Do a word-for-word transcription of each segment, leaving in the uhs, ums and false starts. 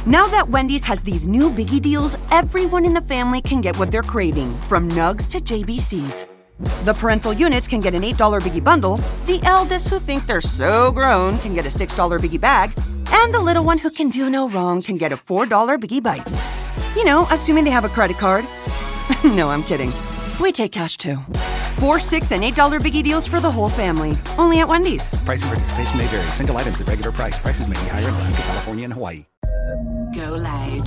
Now that Wendy's has these new biggie deals, everyone in the family can get what they're craving, from nugs to J B Cs. The parental units can get an eight dollar biggie bundle, the eldest who think they're so grown can get a six dollar biggie bag, and the little one who can do no wrong can get a four dollar biggie bites. You know, assuming they have a credit card. No, I'm kidding. We take cash too. Four, six, and eight dollar biggie deals for the whole family. Only at Wendy's. Price and participation may vary. Single items at regular price. Prices may be higher in Alaska, California, and Hawaii. Go loud.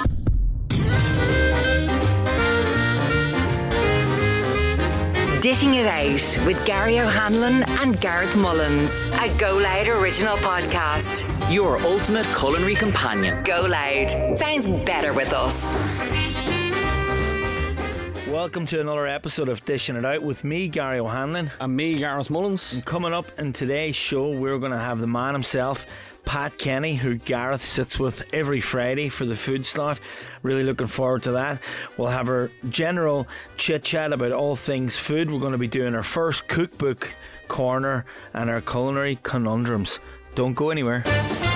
Dishing It Out with Gary O'Hanlon and Gareth Mullins. A Go Loud original podcast. Your ultimate culinary companion. Go Loud. Sounds better with us. Welcome to another episode of Dishing It Out with me, Gary O'Hanlon. And me, Gareth Mullins. And coming up in today's show, we're going to have the man himself, Pat Kenny, who Gareth sits with every Friday for the food slot. Really looking forward to that. We'll have our general chit-chat about all things food. We're going to be doing our first cookbook corner and our culinary conundrums. Don't go anywhere.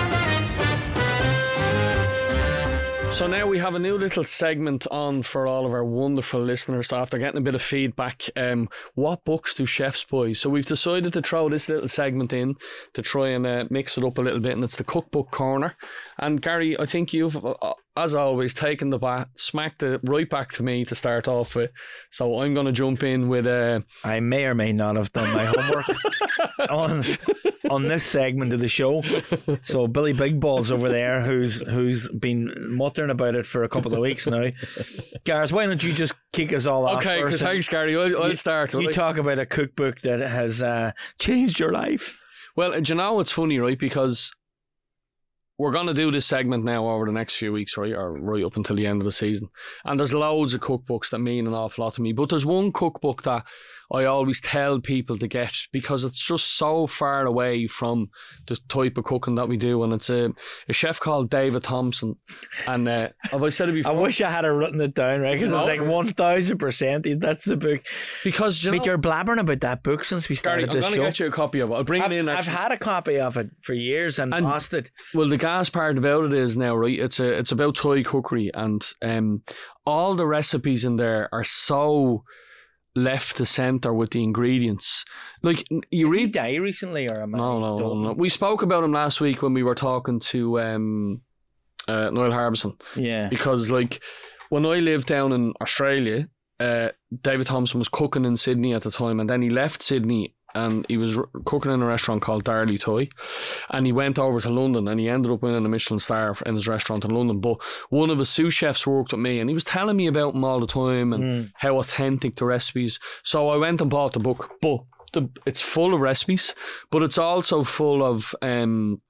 So now we have a new little segment on for all of our wonderful listeners after getting a bit of feedback. Um, what books do chefs buy? So we've decided to throw this little segment in to try and uh, mix it up a little bit, and it's the cookbook corner. And Gary, I think you've, uh, as always, taken the bat, smacked it right back to me to start off with. So I'm going to jump in with... Uh... I may or may not have done my homework on... on this segment of the show. So Billy Big Balls over there, who's who's been muttering about it for a couple of weeks now. Gareth, why don't you just kick us all off? Okay, because thanks, Gary. I'll, I'll you, start. You right? talk about a cookbook that has uh, changed your life. Well, do you know what's funny, right? Because we're going to do this segment now over the next few weeks, right? Or right up until the end of the season. And there's loads of cookbooks that mean an awful lot to me. But there's one cookbook that I always tell people to get because it's just so far away from the type of cooking that we do. And it's a, a chef called David Thompson. And uh, have I said it before? I wish I had written it down, right? Because no. it's like one thousand percent. That's the book. Because, you Mate, know, you're blabbering about that book since we started Gary, this I'm show. I'm going to get you a copy of it. I'll bring I've, it in. I've Actually. had a copy of it for years and, and lost it. Well, the gas part about it is now, right, it's a it's about Thai cookery, and um, all the recipes in there are so left to centre with the ingredients. Like, you read... Did he die recently, or am I... No, no, no, no. We spoke about him last week when we were talking to um, uh, Niall Harbison. Yeah. Because, like, when I lived down in Australia, uh, David Thompson was cooking in Sydney at the time, and then he left Sydney and he was r- cooking in a restaurant called Darley Thai, and he went over to London and he ended up winning a Michelin star in his restaurant in London. But one of his sous chefs worked with me and he was telling me about him all the time and mm. how authentic the recipes. So I went and bought the book, but the, it's full of recipes, but it's also full of um,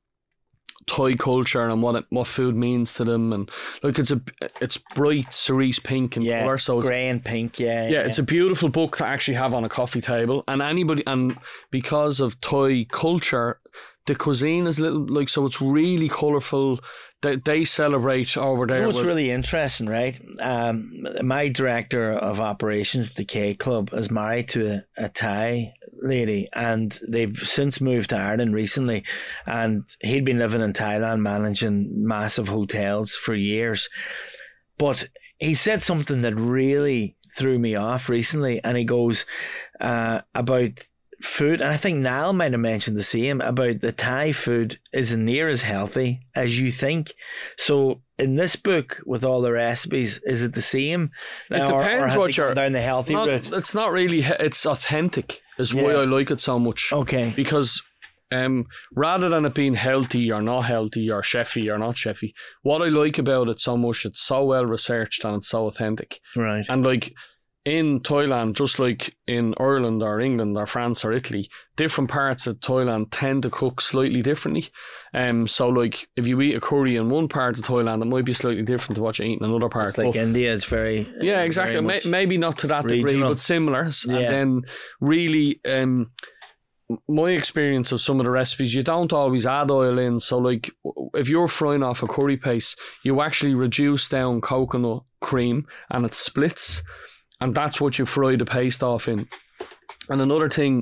Thai culture and what it, what food means to them, and like it's a it's bright cerise pink in yeah, colour, so it's grey and pink. Yeah, yeah, yeah, it's a beautiful book to actually have on a coffee table. And anybody, and because of Thai culture, the cuisine is little like so it's really colourful. They they celebrate over there. You know what's with, really interesting, right? Um, my director of operations at the K Club is married to a, a Thai lady, and they've since moved to Ireland recently, and he'd been living in Thailand managing massive hotels for years. But he said something that really threw me off recently, and he goes uh, about food, and I think Niall might have mentioned the same, about the Thai food isn't near as healthy as you think. So in this book with all the recipes, is it the same? It or, depends or what you're down the healthy not, route. It's not really. It's authentic. Is Yeah. why I like it so much. Okay. Because um, rather than it being healthy or not healthy or chefy or not chefy, what I like about it so much, it's so well researched and it's so authentic. Right. And like in Thailand, just like in Ireland or England or France or Italy, different parts of Thailand tend to cook slightly differently. Um, so like if you eat a curry in one part of Thailand, it might be slightly different to what you eat in another part. It's like but, India, it's very yeah, exactly. very May, maybe not to that degree, regional. but similar. Yeah. And then really, um, my experience of some of the recipes, you don't always add oil in. So like if you're frying off a curry paste, you actually reduce down coconut cream and it splits. And that's what you fry the paste off in. And another thing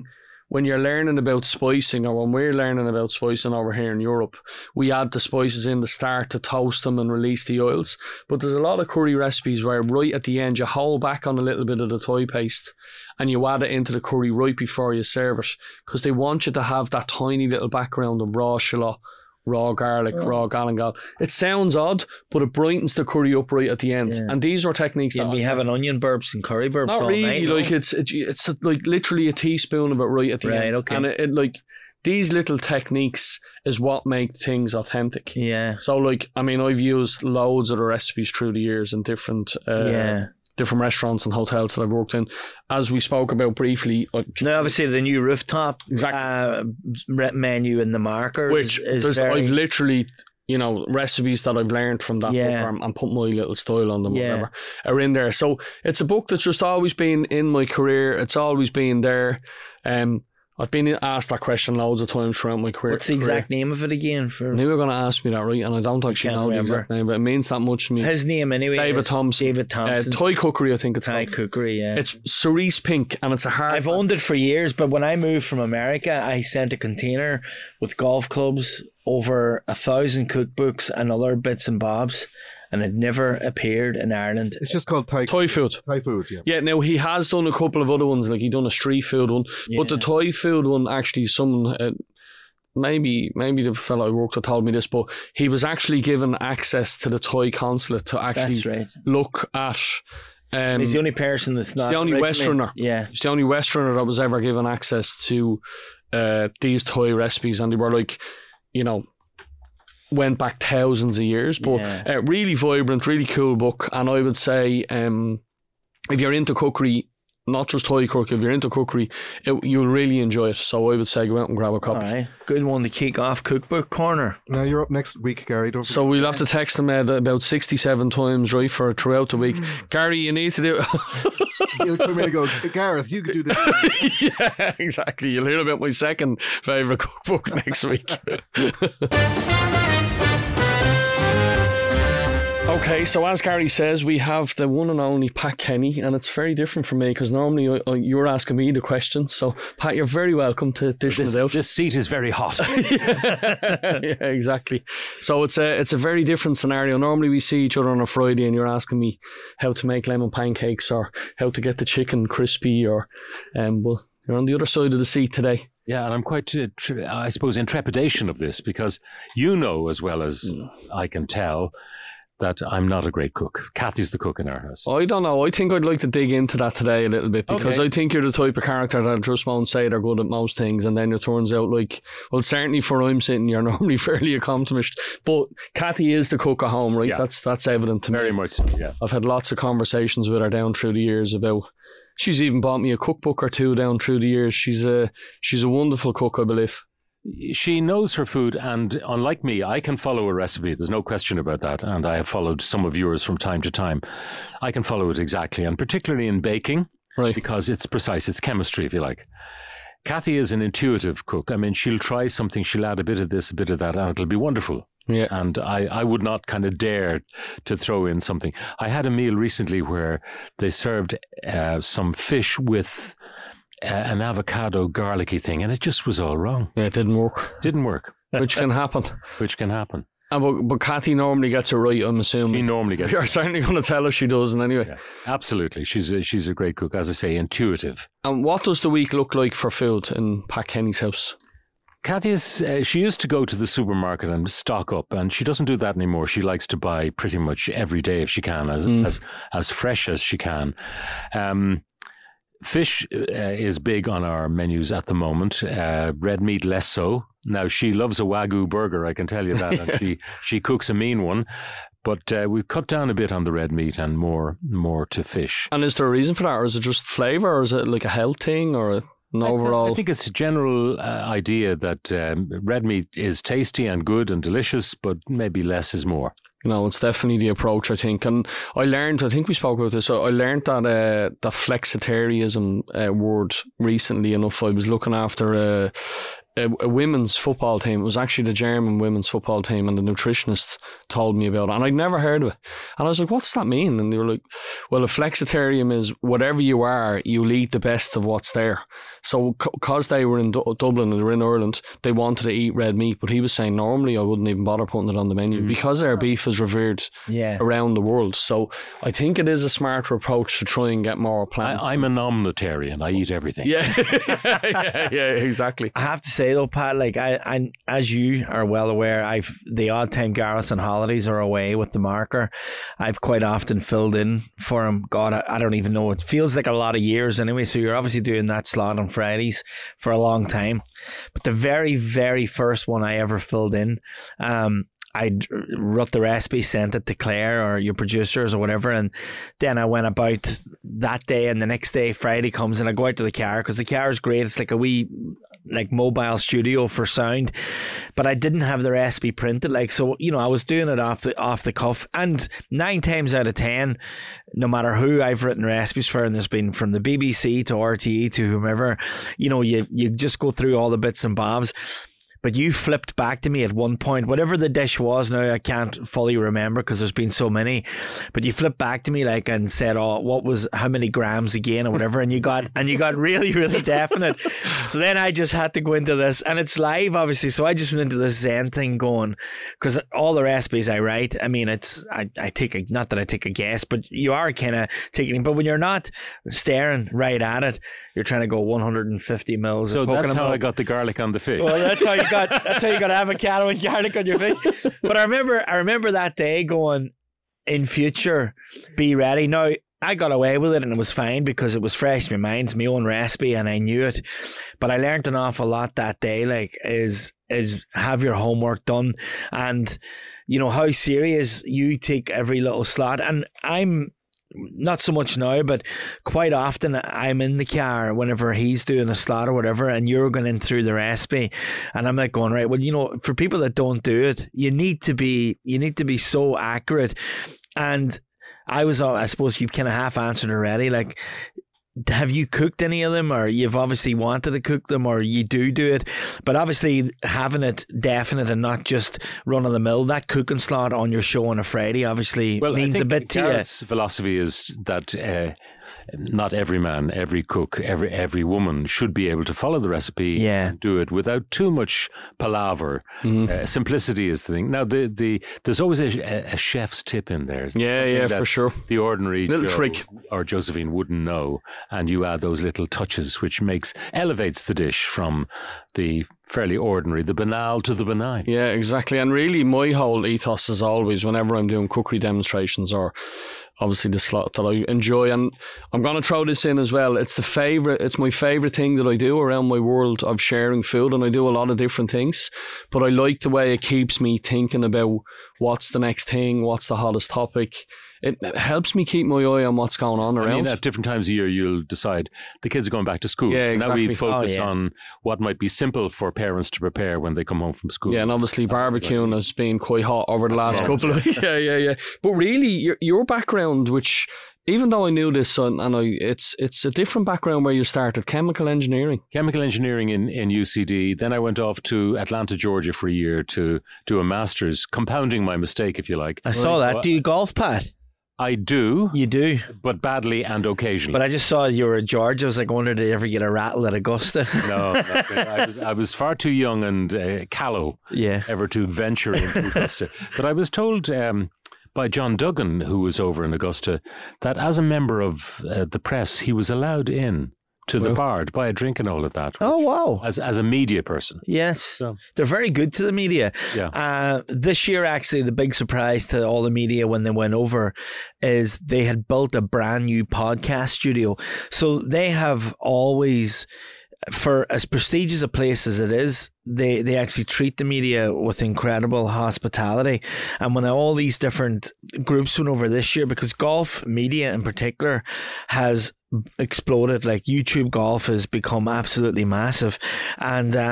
when you're learning about spicing, or when we're learning about spicing over here in Europe, we add the spices in the start to toast them and release the oils. But there's a lot of curry recipes where right at the end you hold back on a little bit of the Thai paste and you add it into the curry right before you serve it, because they want you to have that tiny little background of raw shallot, raw garlic, oh. raw galangal. It sounds odd, but it brightens the curry up right at the end. Yeah. And these are techniques yeah, that we have an onion burps and curry burps. Not all really. night, like no? it's it, it's like literally a teaspoon of it right at the right, end. Okay. And it, it like these little techniques is what make things authentic. Yeah. So like I mean, I've used loads of the recipes through the years in different. Uh, yeah. different restaurants and hotels that I've worked in. As we spoke about briefly. Uh, now, obviously, the new rooftop exactly. uh, menu in the marker Which is, is there's, very... I've literally, you know, recipes that I've learned from that yeah. book and, and put my little style on them, yeah. whatever, are in there. So it's a book that's just always been in my career. It's always been there. Um, I've been asked that question loads of times throughout my career. What's the exact name of it again? For... I knew you were going to ask me that, right? And I don't actually know remember. the exact name, but it means that much to me. His name anyway. David Thompson. David Thompson. Uh, Thai Cookery, I think it's Thai called. Cookery, yeah. It's cerise pink and it's a hard... I've owned it for years, but when I moved from America, I sent a container with golf clubs, over a thousand cookbooks and other bits and bobs, and it never appeared in Ireland. It's just called Thai, Thai food. Thai food, yeah. Yeah, now he has done a couple of other ones, like he done a street food one, yeah. but the Thai food one actually, someone, uh, maybe maybe the fellow I worked with told me this, but he was actually given access to the Thai consulate to actually That's right. look at. Um, he's the only person that's not the only Westerner. Yeah, he's the only Westerner that was ever given access to uh, these Thai recipes, and they were like, you know, went back thousands of years, but yeah. uh, really vibrant, really cool book. And I would say um, if you're into cookery, not just Thai cookery, if you're into cookery, it, you'll really enjoy it. So I would say go out and grab a copy. All right. Good one to kick off Cookbook Corner. Now you're up next week, Gary. Don't so we'll have to text them uh, about sixty-seven times, right, for throughout the week. Mm. Gary, you need to do He'll come in and go, Gareth, you can do this. Yeah, exactly. You'll hear about my second favourite cookbook next week. Okay, so as Gary says, we have the one and only Pat Kenny, and it's very different for me because normally I, I, you're asking me the questions. So, Pat, you're very welcome to dish this, it out. This seat is very hot. yeah, yeah, exactly. So it's a it's a very different scenario. Normally we see each other on a Friday, and you're asking me how to make lemon pancakes or how to get the chicken crispy, or um, well, you're on the other side of the seat today. Yeah, and I'm quite, uh, tre- I suppose, in trepidation of this because you know as well as mm. I can tell that I'm not a great cook. Kathy's the cook in our house. I don't know. I think I'd like to dig into that today a little bit because okay. I think you're the type of character that just won't say they're good at most things, and then it turns out like, well, certainly for I'm sitting, you're normally fairly accomplished. But Kathy is the cook at home, right? Yeah. That's that's evident to Very me. Very much so, yeah. I've had lots of conversations with her down through the years about... She's even bought me a cookbook or two down through the years. She's a, she's a wonderful cook, I believe. She knows her food, and unlike me, I can follow a recipe. There's no question about that, and I have followed some of yours from time to time. I can follow it exactly, and particularly in baking, right? Because it's precise, it's chemistry, if you like. Kathy is an intuitive cook. I mean, she'll try something, she'll add a bit of this, a bit of that, and it'll be wonderful. Yeah. And I, I would not kind of dare to throw in something. I had a meal recently where they served uh, some fish with Uh, an avocado garlicky thing, and it just was all wrong. Yeah, it didn't work. Didn't work. Which can happen. Which can happen. And but, but Kathy normally gets it right, I'm assuming. She normally gets You're it. certainly going to tell us she doesn't anyway. Yeah, absolutely. She's a, she's a great cook, as I say, intuitive. And what does the week look like for food in Pat Kenny's house? Kathy is, uh, she used to go to the supermarket and stock up, and she doesn't do that anymore. She likes to buy pretty much every day if she can, as mm. as, as fresh as she can. Um Fish uh, is big on our menus at the moment. Uh, red meat less so. Now, she loves a Wagyu burger, I can tell you that. And she, she cooks a mean one. But uh, we've cut down a bit on the red meat and more more to fish. And is there a reason for that? Or is it just flavour? Or is it like a health thing? Or an overall... I, th- I think it's a general uh, idea that um, red meat is tasty and good and delicious, but maybe less is more. No, it's definitely the approach, I think. And I learned, I think we spoke about this, I learned that uh, the flexitarianism uh, word recently enough. I was looking after a, a, a women's football team. It was actually the German women's football team, and the nutritionist told me about it, and I'd never heard of it. And I was like, what does that mean? And they were like, well, a flexitarian is whatever you are, you'll eat the best of what's there. So because they were in D- Dublin and they were in Ireland, they wanted to eat red meat, but he was saying normally I wouldn't even bother putting it on the menu mm. because our beef is revered yeah. around the world. So I think it is a smarter approach to try and get more plants. I, I'm a omnitarian. I eat everything. Yeah, yeah, yeah, exactly. I have to say though, Pat, like I, I, as you are well aware, I've the odd time Gareth's on holidays or away with the marker, I've quite often filled in for him. God, I, I don't even know. It feels like a lot of years anyway. So you're obviously doing that slot on Fridays for a long time. But the very, very first one I ever filled in, um, I wrote the recipe, sent it to Claire or your producers or whatever, and then I went about that day, and the next day, Friday comes, and I go out to the car, because the car is great. It's like a wee like mobile studio for sound, but I didn't have the recipe printed, like, so, you know, I was doing it off the off the cuff, and nine times out of ten, no matter who I've written recipes for, and there's been from the B B C to R T E to whomever, you know, you you just go through all the bits and bobs. But you flipped back to me at one point, whatever the dish was. Now I can't fully remember because there's been so many. But you flipped back to me like and said, "Oh, what was how many grams again or whatever?" And you got and you got really really definite. So then I just had to go into this, and it's live obviously. So I just went into this Zen thing going, because all the recipes I write, I mean, it's I, I take a not that I take a guess, but you are kind of taking. But when you're not staring right at it, you're trying to go one hundred fifty mils. So of that's how milk. I got the garlic on the fish. Well, that's how you got. That's how you got avocado and garlic on your fish. But I remember, I remember that day going, in future, be ready. Now I got away with it, and it was fine because it was fresh in my mind. It's my own recipe, and I knew it. But I learned an awful lot that day. Like, is is have your homework done, and you know how serious you take every little slot. And I'm. Not so much now, but quite often I'm in the car whenever he's doing a slot or whatever, and you're going in through the recipe, and I'm like going, right, well, you know, for people that don't do it, you need to be you need to be so accurate. And I was, I suppose you've kind of half answered already, like, have you cooked any of them, or you've obviously wanted to cook them, or you do do it, but obviously having it definite and not just run of the mill, that cooking slot on your show on a Friday obviously well, means I think a bit to you. Gareth's philosophy is that uh, not every man, every cook, every every woman should be able to follow the recipe yeah. and do it without too much palaver. Mm. Uh, simplicity is the thing. Now, the, the there's always a, a chef's tip in there. Yeah, yeah, for sure. The ordinary little Joe trick or Josephine wouldn't know, and you add those little touches, which makes elevates the dish from the fairly ordinary, the banal, to the benign. Yeah, exactly. And really, my whole ethos is always, whenever I'm doing cookery demonstrations or obviously the slot that I enjoy, and I'm going to throw this in as well, it's the favorite it's my favorite thing that I do around my world of sharing food, and I do a lot of different things, but I like the way it keeps me thinking about what's the next thing, what's the hottest topic. It, it helps me keep my eye on what's going on around. I mean, at different times of year, you'll decide the kids are going back to school. Yeah, so exactly. Now we focus oh, yeah. on what might be simple for parents to prepare when they come home from school. Yeah, and obviously barbecuing has been quite hot over the last yeah. couple of yeah, yeah, yeah. But really, your your background, which even though I knew this, and, and I, it's it's a different background where you started, chemical engineering. Chemical engineering in, in U C D. Then I went off to Atlanta, Georgia for a year to do a master's, compounding my mistake, if you like. I saw that. Do you golf, Pat? I do. You do? But badly and occasionally. But I just saw you were at Georgia. I was like, I wonder, did you ever get a rattle at Augusta? No, not really. I was I was far too young and uh, callow yeah. ever to venture into Augusta. But I was told um, by John Duggan, who was over in Augusta, that as a member of uh, the press, he was allowed in to the well, bar to buy a drink and all of that. Oh, wow. As as a media person. Yes. So. They're very good to the media. Yeah. Uh, this year, actually, the big surprise to all the media when they went over is they had built a brand new podcast studio. So they have always, for as prestigious a place as it is, they, they actually treat the media with incredible hospitality. And when all these different groups went over this year, because golf media in particular has exploded, like YouTube golf has become absolutely massive. And uh,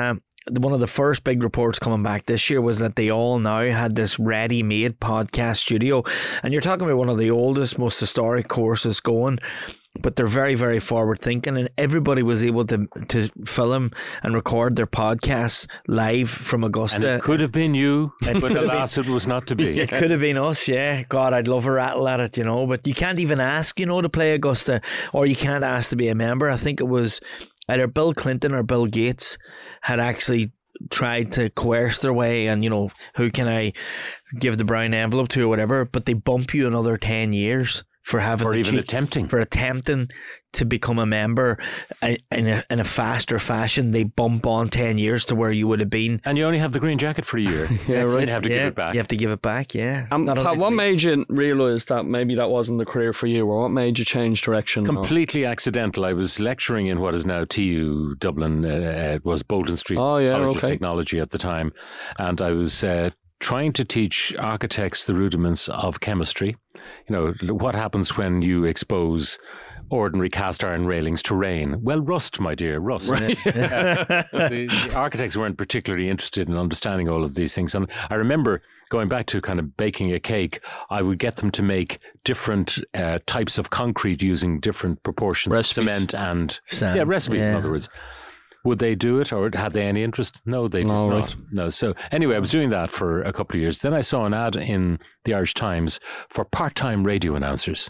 one of the first big reports coming back this year was that they all now had this ready-made podcast studio. And you're talking about one of the oldest, most historic courses going, but they're very, very forward thinking, and everybody was able to to film and record their podcasts live from Augusta. And it could have been you, It but could have alas, it was not to be. It could have been us, yeah. God, I'd love a rattle at it, you know. But you can't even ask, you know, to play Augusta, or you can't ask to be a member. I think it was either Bill Clinton or Bill Gates had actually tried to coerce their way, and, you know, who can I give the brown envelope to or whatever, but they bump you another ten years for having or the even cheek- attempting. for attempting to become a member in a, in a faster fashion. They bump on ten years to where you would have been. And you only have the green jacket for a year. Yeah, That's right. You have to yeah, give it back. You have to give it back, yeah. Um, Not Pat, only what do we- made you realise that maybe that wasn't the career for you, or what made you change direction? or- Completely accidental. I was lecturing in what is now T U Dublin. Uh, it was Bolton Street Oh, yeah, College of okay. Technology at the time. And I was uh, trying to teach architects the rudiments of chemistry. You know, what happens when you expose ordinary cast iron railings to rain? Well, rust, my dear, rust. Right. Uh, the, the architects weren't particularly interested in understanding all of these things. And I remember going back to kind of baking a cake, I would get them to make different uh, types of concrete using different proportions Recipes. of cement and Sand, yeah, recipes, in yeah. other words. Would they do it, or had they any interest? No, they did No, not. right. No. So anyway, I was doing that for a couple of years. Then I saw an ad in the Irish Times for part-time radio announcers.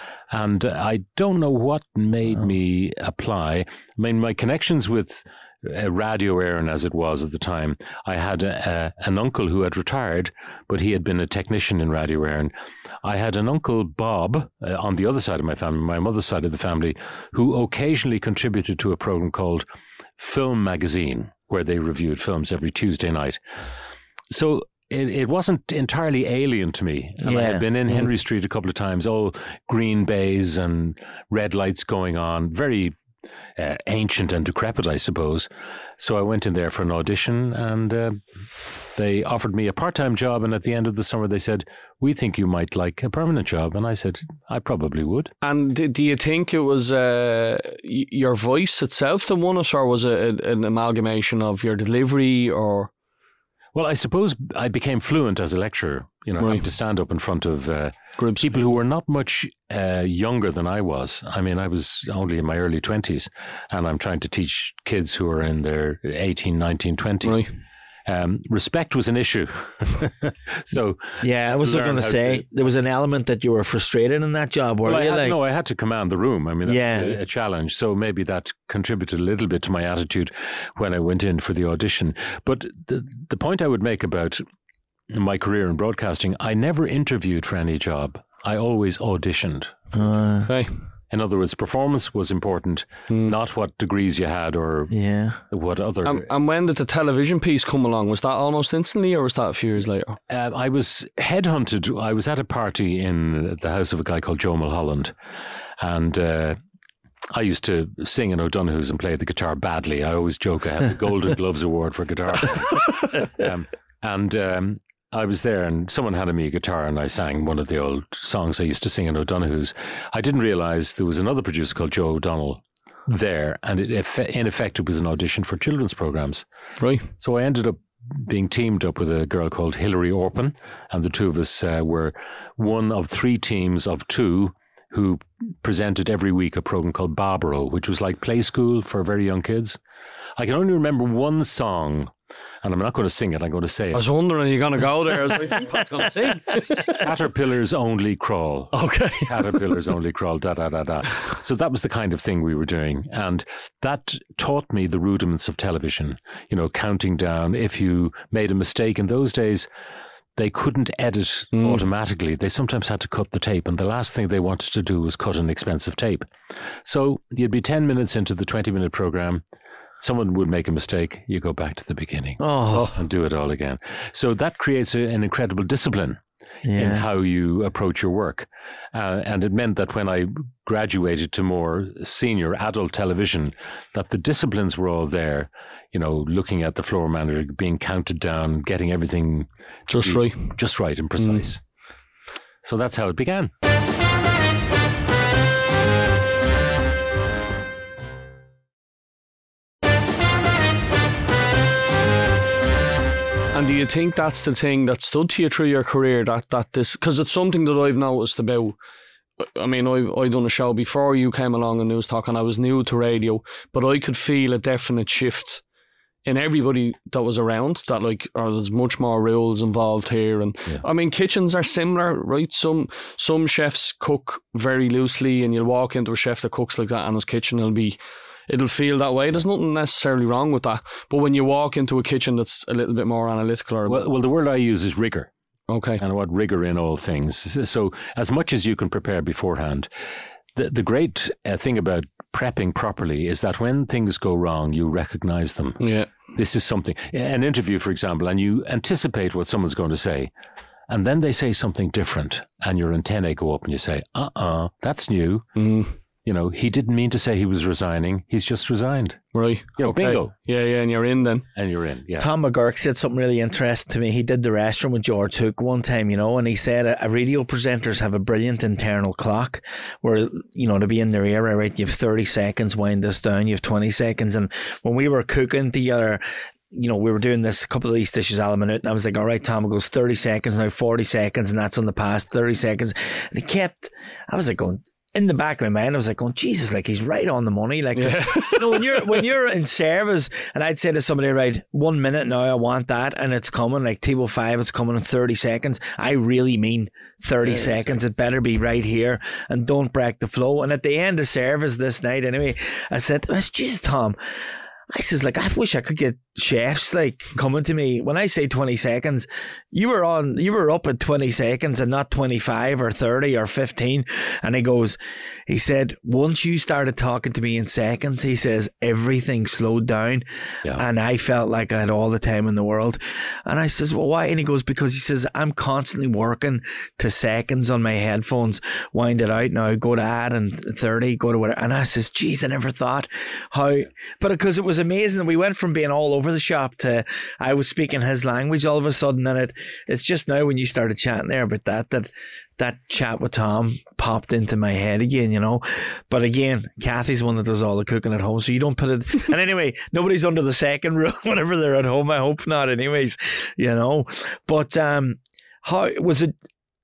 And uh, I don't know what made me apply. I mean, my connections with uh, Radio Éireann, as it was at the time, I had a, a, an uncle who had retired, but he had been a technician in Radio Éireann. I had an uncle, Bob, uh, on the other side of my family, my mother's side of the family, who occasionally contributed to a program called Film Magazine, where they reviewed films every Tuesday night. So it, it wasn't entirely alien to me. And I Yeah. had been in Henry Street a couple of times, all green bays and red lights going on, very uh, ancient and decrepit, I suppose. So I went in there for an audition, and uh, they offered me a part-time job. And at the end of the summer, they said, "We think you might like a permanent job." And I said, "I probably would." And do, do you think it was uh, y- your voice itself that won it, or was it an amalgamation of your delivery, or... Well, I suppose I became fluent as a lecturer, you know, Right. having to stand up in front of uh, Groups. people who were not much uh, younger than I was. I mean, I was only in my early twenties, and I'm trying to teach kids who are in their eighteen, nineteen, twenty. Right. Um, respect was an issue. So Yeah, I was learn going to how say, to- there was an element that you were frustrated in that job, were Well, I you? had, Like, no, I had to command the room. I mean, that Yeah. was a, a challenge. So maybe that contributed a little bit to my attitude when I went in for the audition. But the, the point I would make about my career in broadcasting, I never interviewed for any job. I always auditioned. uh, Okay. In other words, performance was important, Hmm. not what degrees you had or yeah. what other. Um, and when did the television piece come along? Was that almost instantly, or was that a few years later? Uh, I was headhunted. I was at a party in the house of a guy called Joe Mulholland, and uh, I used to sing in O'Donoghue's and play the guitar badly. I always joke I have the Golden Gloves Award for guitar. um, and um, I was there, and someone handed me a guitar, and I sang one of the old songs I used to sing in O'Donoghue's. I didn't realise there was another producer called Joe O'Donnell there, and it, in effect, it was an audition for children's programmes. Right. So I ended up being teamed up with a girl called Hilary Orpin, and the two of us uh, were one of three teams of two who presented every week a program called Barbaro, which was like play school for very young kids. I can only remember one song, and I'm not going to sing it, I'm going to say I it. was wondering, are you going to go there? I was like, I think Pat's going to sing. Caterpillars only crawl. Okay. Caterpillars only crawl, da, da, da, da. So that was the kind of thing we were doing. And that taught me the rudiments of television, you know, counting down. If you made a mistake in those days, they couldn't edit Mm. automatically. They sometimes had to cut the tape. And the last thing they wanted to do was cut an expensive tape. So you'd be ten minutes into the twenty minute program. Someone would make a mistake. You go back to the beginning Oh, and do it all again. So that creates a, an incredible discipline in yeah. how you approach your work. Uh, and it meant that when I graduated to more senior adult television, that the disciplines were all there, you know, looking at the floor manager, being counted down, getting everything to Just be right. just right and precise. So that's how it began. And do you think that's the thing that stood to you through your career, that, that this, because it's something that I've noticed about, I mean, I I done a show before you came along in News Talk, and I was new to radio, but I could feel a definite shift in everybody that was around, that like, or there's much more rules involved here. And yeah. I mean, kitchens are similar, right? Some some chefs cook very loosely, and you'll walk into a chef that cooks like that, and his kitchen will be, it'll feel that way. There's nothing necessarily wrong with that. But when you walk into a kitchen that's a little bit more analytical, or well, well the word I use is rigor. Okay. And what rigor in all things. So as much as you can prepare beforehand, the the great uh, thing about prepping properly is that when things go wrong, you recognize them. Yeah. This is something, an interview, for example, and you anticipate what someone's going to say, and then they say something different, and your antennae go up and you say, uh-uh, that's new. Mm. You know, he didn't mean to say he was resigning. He's just resigned. Right. You know, okay. Bingo. Yeah, yeah, and you're in then. And you're in, yeah. Tom McGurk said something really interesting to me. He did the restaurant with George Hook one time, you know, and he said a, a radio presenters have a brilliant internal clock where, you know, to be in their era, right, you have thirty seconds, wind this down, you have twenty seconds. And when we were cooking together, you know, we were doing this, a couple of these dishes a la minute, and I was like, all right, Tom, it goes thirty seconds, now forty seconds, and that's on the past, thirty seconds. And he kept, I was like going, in the back of my mind, I was like, "Oh Jesus! Like he's right on the money." Like, yeah. you know, when you're when you're in service, and I'd say to somebody, "Right, one minute now, I want that, and it's coming." Like table five, it's coming in thirty seconds. I really mean thirty yeah, seconds. It better be right here, and don't break the flow. And at the end of service this night, anyway, I said, "Jesus, Tom." I says, like, I wish I could get chefs like coming to me. When I say twenty seconds, you were on, you were up at twenty seconds and not twenty-five or thirty or fifteen. And he goes, he said, once you started talking to me in seconds, he says, everything slowed down. Yeah. And I felt like I had all the time in the world. And I says, well, why? And he goes, because he says, I'm constantly working to seconds on my headphones, wind it out now, go to add and thirty, go to whatever. And I says, geez, I never thought how, but because it was amazing. We went from being all over the shop to I was speaking his language all of a sudden, and it it's just now when you started chatting there about that that that chat with Tom popped into my head again, you know. But again, Kathy's one that does all the cooking at home, so you don't put it. And anyway, nobody's under the second rule whenever they're at home. I hope not, anyways, you know. But um, how was it?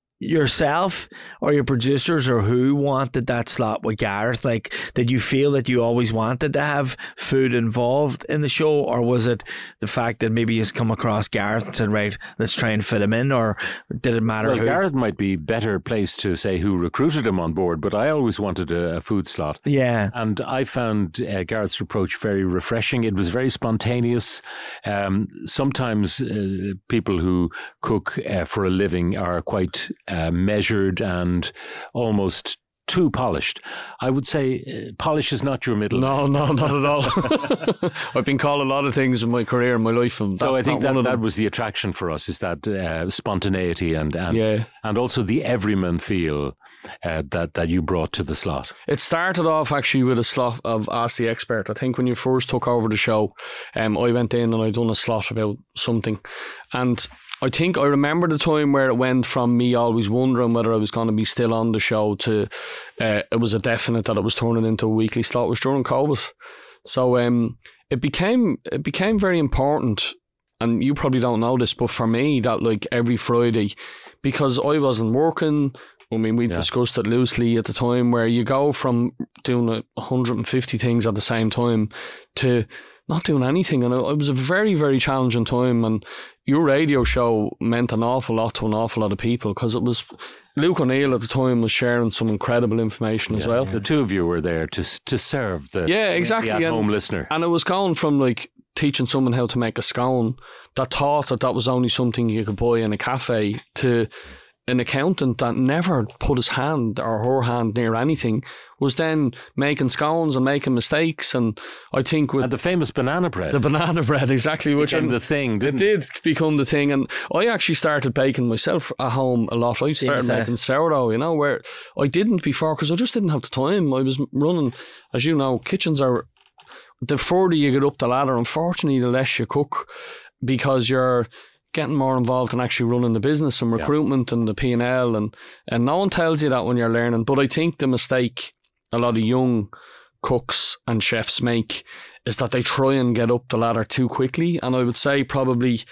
Yourself or your producers or who wanted that slot with Gareth? Like, did you feel that you always wanted to have food involved in the show, or was it the fact that maybe you just come across Gareth and said, right, let's try and fit him in, or did it matter? Well, who? Gareth might be better placed to say who recruited him on board, but I always wanted a, a food slot. Yeah. And I found uh, Gareth's approach very refreshing. It was very spontaneous. Um, sometimes uh, people who cook uh, for a living are quite Uh, measured and almost too polished. I would say uh, polish is not your middle. No, no, not at all. I've been called a lot of things in my career, in my life, and so I think that that was the attraction for us, is that uh, spontaneity and and, yeah. and also the everyman feel uh, that that you brought to the slot. It started off actually with a slot of Ask the Expert. I think when you first took over the show, um, I went in and I done a slot about something, and I think I remember the time where it went from me always wondering whether I was going to be still on the show to uh, it was a definite that it was turning into a weekly slot. It was during COVID, so um, it became it became very important. And you probably don't know this, but for me, that like every Friday, because I wasn't working. I mean, we yeah. discussed it loosely at the time, where you go from doing one hundred fifty things at the same time to not doing anything. And it was a very, very challenging time. And your radio show meant an awful lot to an awful lot of people, because it was Luke O'Neill at the time was sharing some incredible information yeah, as well. Yeah. The two of you were there to to serve the, yeah, exactly. the at-home and, listener. And it was going from like teaching someone how to make a scone that thought that that was only something you could buy in a cafe, to an accountant that never put his hand or her hand near anything, was then making scones and making mistakes. And I think with and the famous banana bread, the banana bread, exactly, which became the thing, didn't it? It did become the thing. And I actually started baking myself at home a lot. I started making sourdough, you know, where I didn't before, because I just didn't have the time. I was running, as you know, kitchens are, the further you get up the ladder, unfortunately, the less you cook, because you're getting more involved in actually running the business and recruitment yeah. and the P and L, and, and no one tells you that when you're learning. But I think the mistake a lot of young cooks and chefs make is that they try and get up the ladder too quickly. And I would say probably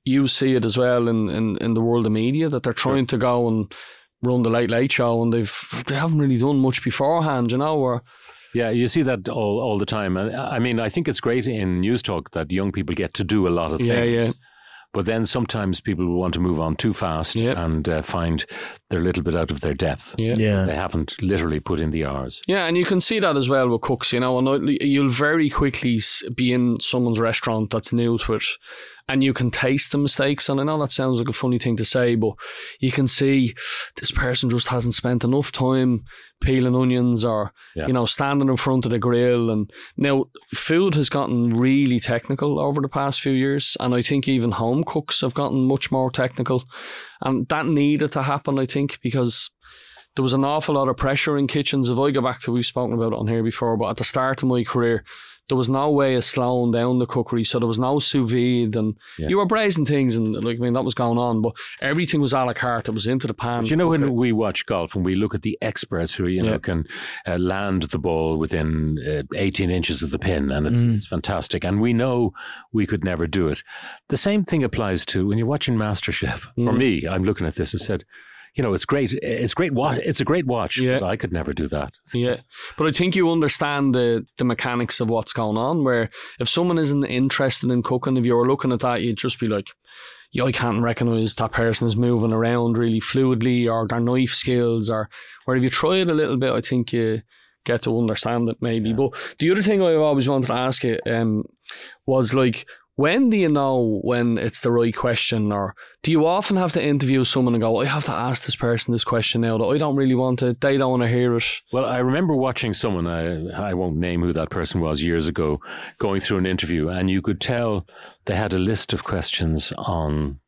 you see it as well in, in, in the world of media, that they're trying sure. to go and run the Late Late Show, and they've they haven't really done much beforehand, you know. Or yeah, you see that all, all the time. I mean, I think it's great in News Talk that young people get to do a lot of things. Yeah, yeah. But then sometimes people will want to move on too fast yep. and uh, find they're a little bit out of their depth. Yeah. yeah. They haven't literally put in the hours. Yeah, and you can see that as well with cooks, you know, and you'll very quickly be in someone's restaurant that's new to it, and you can taste the mistakes. And I know that sounds like a funny thing to say, but you can see this person just hasn't spent enough time peeling onions or, yeah. you know, standing in front of the grill. And now food has gotten really technical over the past few years. And I think even home cooks have gotten much more technical. And that needed to happen, I think, because there was an awful lot of pressure in kitchens. If I go back to, we've spoken about it on here before, but at the start of my career, there was no way of slowing down the cookery, so there was no sous vide, and yeah. you were braising things, and like I mean that was going on, but everything was a la carte. It was into the pan. But you know, when we watch golf and we look at the experts who you know yeah. can uh, land the ball within uh, eighteen inches of the pin, and it's, mm. it's fantastic, and we know we could never do it. The same thing applies to when you're watching MasterChef. Mm. For me, I'm looking at this and said, you know, it's great. It's great. Watch. It's a great watch. Yeah. But I could never do that. Yeah, but I think you understand the the mechanics of what's going on. Where if someone isn't interested in cooking, if you're looking at that, you'd just be like, yeah, I can't recognise that person is moving around really fluidly, or their knife skills, or where if you try it a little bit, I think you get to understand it maybe. Yeah. But the other thing I've always wanted to ask you um, was like, when do you know when it's the right question, or do you often have to interview someone and go, I have to ask this person this question now that I don't really want to, they don't want to hear it? Well, I remember watching someone, I, I won't name who that person was, years ago, going through an interview, and you could tell they had a list of questions on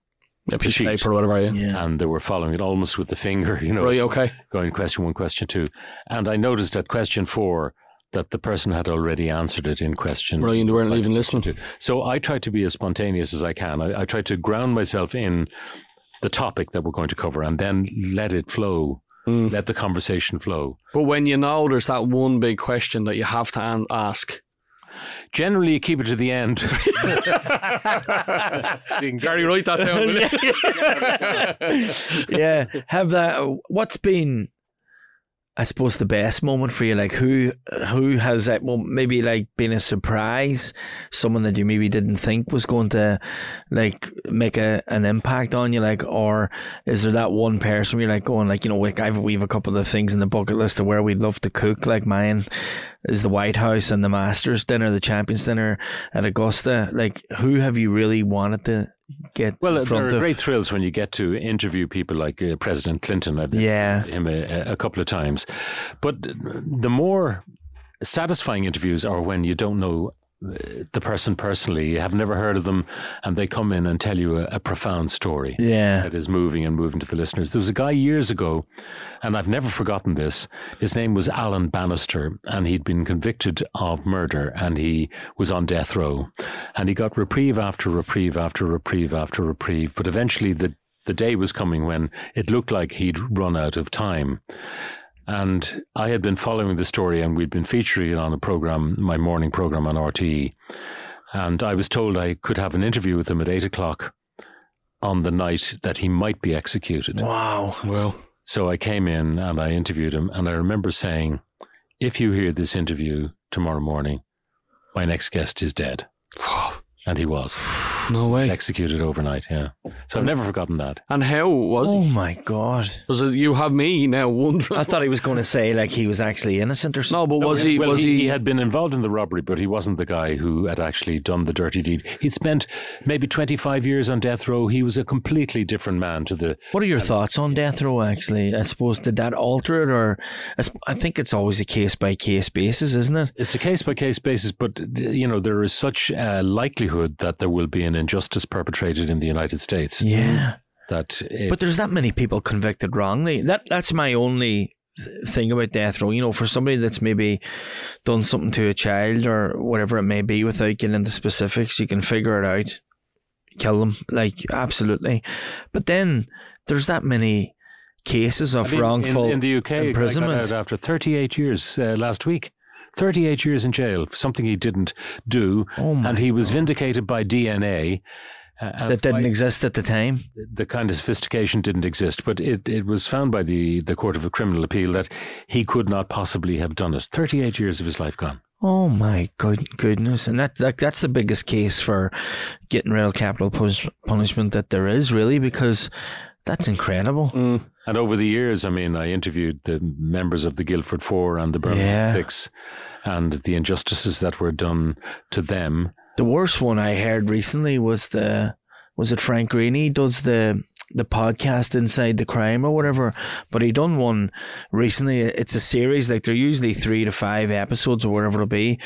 a piece of paper or whatever, yeah. yeah. And they were following it almost with the finger, you know. Right, okay. Going question one, question two. And I noticed at question four, that the person had already answered it in question. Right, and they weren't even listening to. So I try to be as spontaneous as I can. I, I try to ground myself in the topic that we're going to cover and then let it flow, mm. let the conversation flow. But when you know there's that one big question that you have to an- ask, generally you keep it to the end. Gary, write that down, will you? Yeah, have that. What's been, I suppose, the best moment for you? Like who who has that, well, maybe like been a surprise, someone that you maybe didn't think was going to like make a an impact on you, like, or is there that one person where you're like going like, you know, like I've we have a couple of things in the bucket list of where we'd love to cook, like mine is the White House and the Masters dinner, the Champions dinner at Augusta. Like who have you really wanted to get well, in front there are of? Great thrills when you get to interview people like uh, President Clinton. I've yeah. him a, a couple of times. But the more satisfying interviews are when you don't know the person personally, you have never heard of them, and they come in and tell you a, a profound story yeah. that is moving and moving to the listeners. There was a guy years ago, and I've never forgotten this. His name was Alan Bannister, and he'd been convicted of murder, and he was on death row, and he got reprieve after reprieve after reprieve after reprieve, but eventually the, the day was coming when it looked like he'd run out of time. And I had been following the story, and we'd been featuring it on a program, my morning program on R T E. And I was told I could have an interview with him at eight o'clock on the night that he might be executed. Wow. Well, so I came in and I interviewed him, and I remember saying, if you hear this interview tomorrow morning, my next guest is dead. And he was. No way. Executed overnight, yeah. So I've never forgotten that. And how was he? Oh my God. Was it, you have me now wondering. I thought he was going to say like he was actually innocent or something. No, but was no, he? Well, was he, he? He had been involved in the robbery, but he wasn't the guy who had actually done the dirty deed. He'd spent maybe twenty-five years on death row. He was a completely different man to the... What are your thoughts on death row, actually? I suppose, did that alter it, or... I think it's always a case-by-case basis, isn't it? It's a case-by-case basis, but, you know, there is such a likelihood that there will be an injustice perpetrated in the United States. Yeah. That it, but there's that many people convicted wrongly. That That's my only thing about death row. You know, for somebody that's maybe done something to a child or whatever it may be, without getting into specifics, you can figure it out. Kill them. Like, absolutely. But then there's that many cases of I mean, wrongful in, in the U K, imprisonment. I got out after thirty-eight years uh, last week. thirty-eight years in jail for something he didn't do. Oh my and he was God. vindicated by D N A. Uh, that didn't why- exist at the time. the kind of sophistication didn't exist, but it, it was found by the, the Court of Criminal Appeal that he could not possibly have done it. thirty-eight years of his life gone. Oh my good goodness! And that, that that's the biggest case for getting rid of capital pus- punishment that there is, really, because that's incredible. Mm. And over the years, I mean, I interviewed the members of the Guildford Four and the Birmingham Yeah. Six and the injustices that were done to them. The worst one I heard recently was the was it Frank Greene does the the podcast Inside the Crime or whatever, but he done one recently. It's a series, like they're usually three to five episodes or whatever it'll be,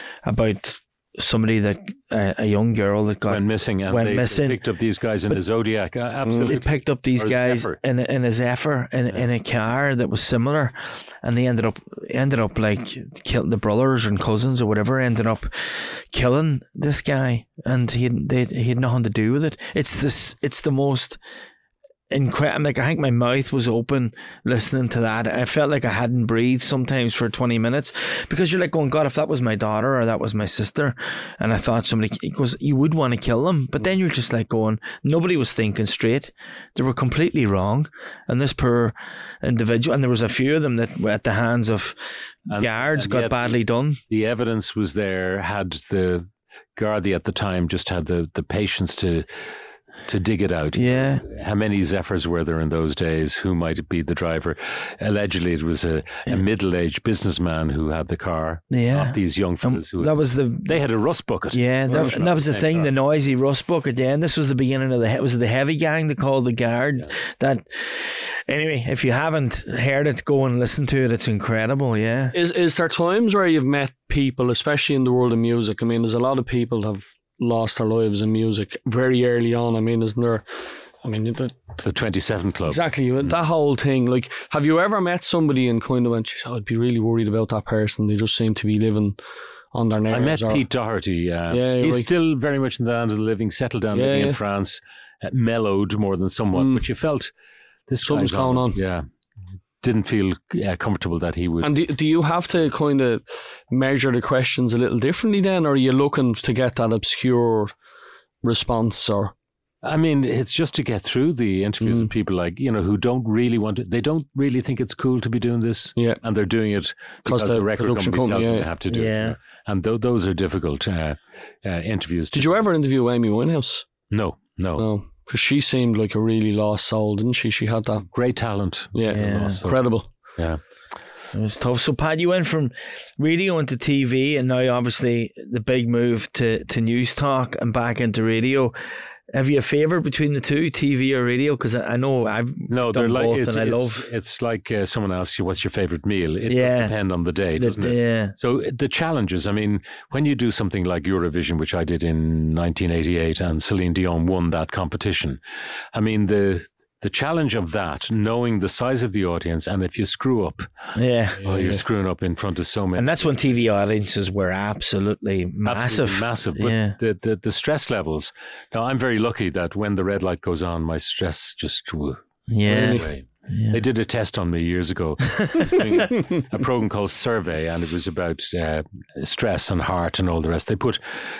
about somebody that uh, a young girl that got Went missing, and went they, missing. they picked up these guys in But- the Zodiac. Uh, absolutely. They picked up these Or guys Zephyr. in a, in a Zephyr in, in a car that was similar, and they ended up ended up like kill the brothers and cousins or whatever. Ended up killing this guy, and he had, they he had nothing to do with it. It's this. It's the most incredible. Like, I think my mouth was open listening to that. I felt like I hadn't breathed sometimes for twenty minutes, because you're like going, God, if that was my daughter or that was my sister, and I thought somebody, because you would want to kill them, but then you're just like going, nobody was thinking straight. They were completely wrong, and this poor individual, and there was a few of them that were at the hands of And- guards and got yet badly done. The evidence was there. Had the Gardaí at the time just had the, the patience to to dig it out. Yeah. How many Zephyrs were there in those days? Who might be the driver? Allegedly, it was a, a middle-aged businessman who had the car. Yeah. Not these young Um, fellas who that was the they had a rust bucket. Yeah, that, Version and that of was the same thing, car. the noisy rust bucket. Yeah, and this was the beginning of the, it was the heavy gang they called the guard. That, anyway, if you haven't heard it, go and listen to it. It's incredible, yeah. Is is there times where you've met people, especially in the world of music? I mean, there's a lot of people have lost their lives in music very early on. I mean, isn't there? I mean, the, The twenty-seven Club. exactly that whole thing. Like, have you ever met somebody and kind of went, "Geez, I'd be really worried about that person. They just seem to be living on their nerves." I met or- Pete Doherty. Uh, Yeah, he's right. still very much in the land of the living, settled down Yeah, living yeah. in France, uh, mellowed more than somewhat, Mm. but you felt this Something's guy's going on. Yeah. Didn't feel uh, comfortable that he would. And do, do you have to kind of measure the questions a little differently then, or are you looking to get that obscure response? Or I mean, it's just to get through the interviews Mm. with people like, you know, who don't really want to, they don't really think it's cool to be doing this. Yeah. And they're doing it because the the, record production company, tells company, them yeah. they have to do Yeah. it. And th- those are difficult uh, uh, interviews. to did you do. ever interview Amy Winehouse? No, no. No, because she seemed like a really lost soul, didn't she? She had that, Great talent. yeah, Yeah. Also, incredible. yeah. It was tough. So, Pat, you went from radio into T V, and now obviously the big move to, to News Talk and back into radio. Have you a favourite between the two, T V or radio? Because I, I know I've No, done they're like both, it's, and I it's, love it's like uh, someone asks you what's your favorite meal. It Yeah. does depend on the day, the, doesn't it? yeah. So the challenges, I mean, when you do something like Eurovision, which I did in nineteen eighty-eight, and Celine Dion won that competition, I mean, the the challenge of that, knowing the size of the audience, and if you screw up, Yeah. oh, you're screwing up in front of so many. And that's when T V audiences were absolutely massive. Absolutely massive. But Yeah. the, the, the stress levels. Now, I'm very lucky that when the red light goes on, my stress just woo, Yeah. went away. They did a test on me years ago, doing a, a program called Survey, and it was about uh, stress and heart and all the rest. They put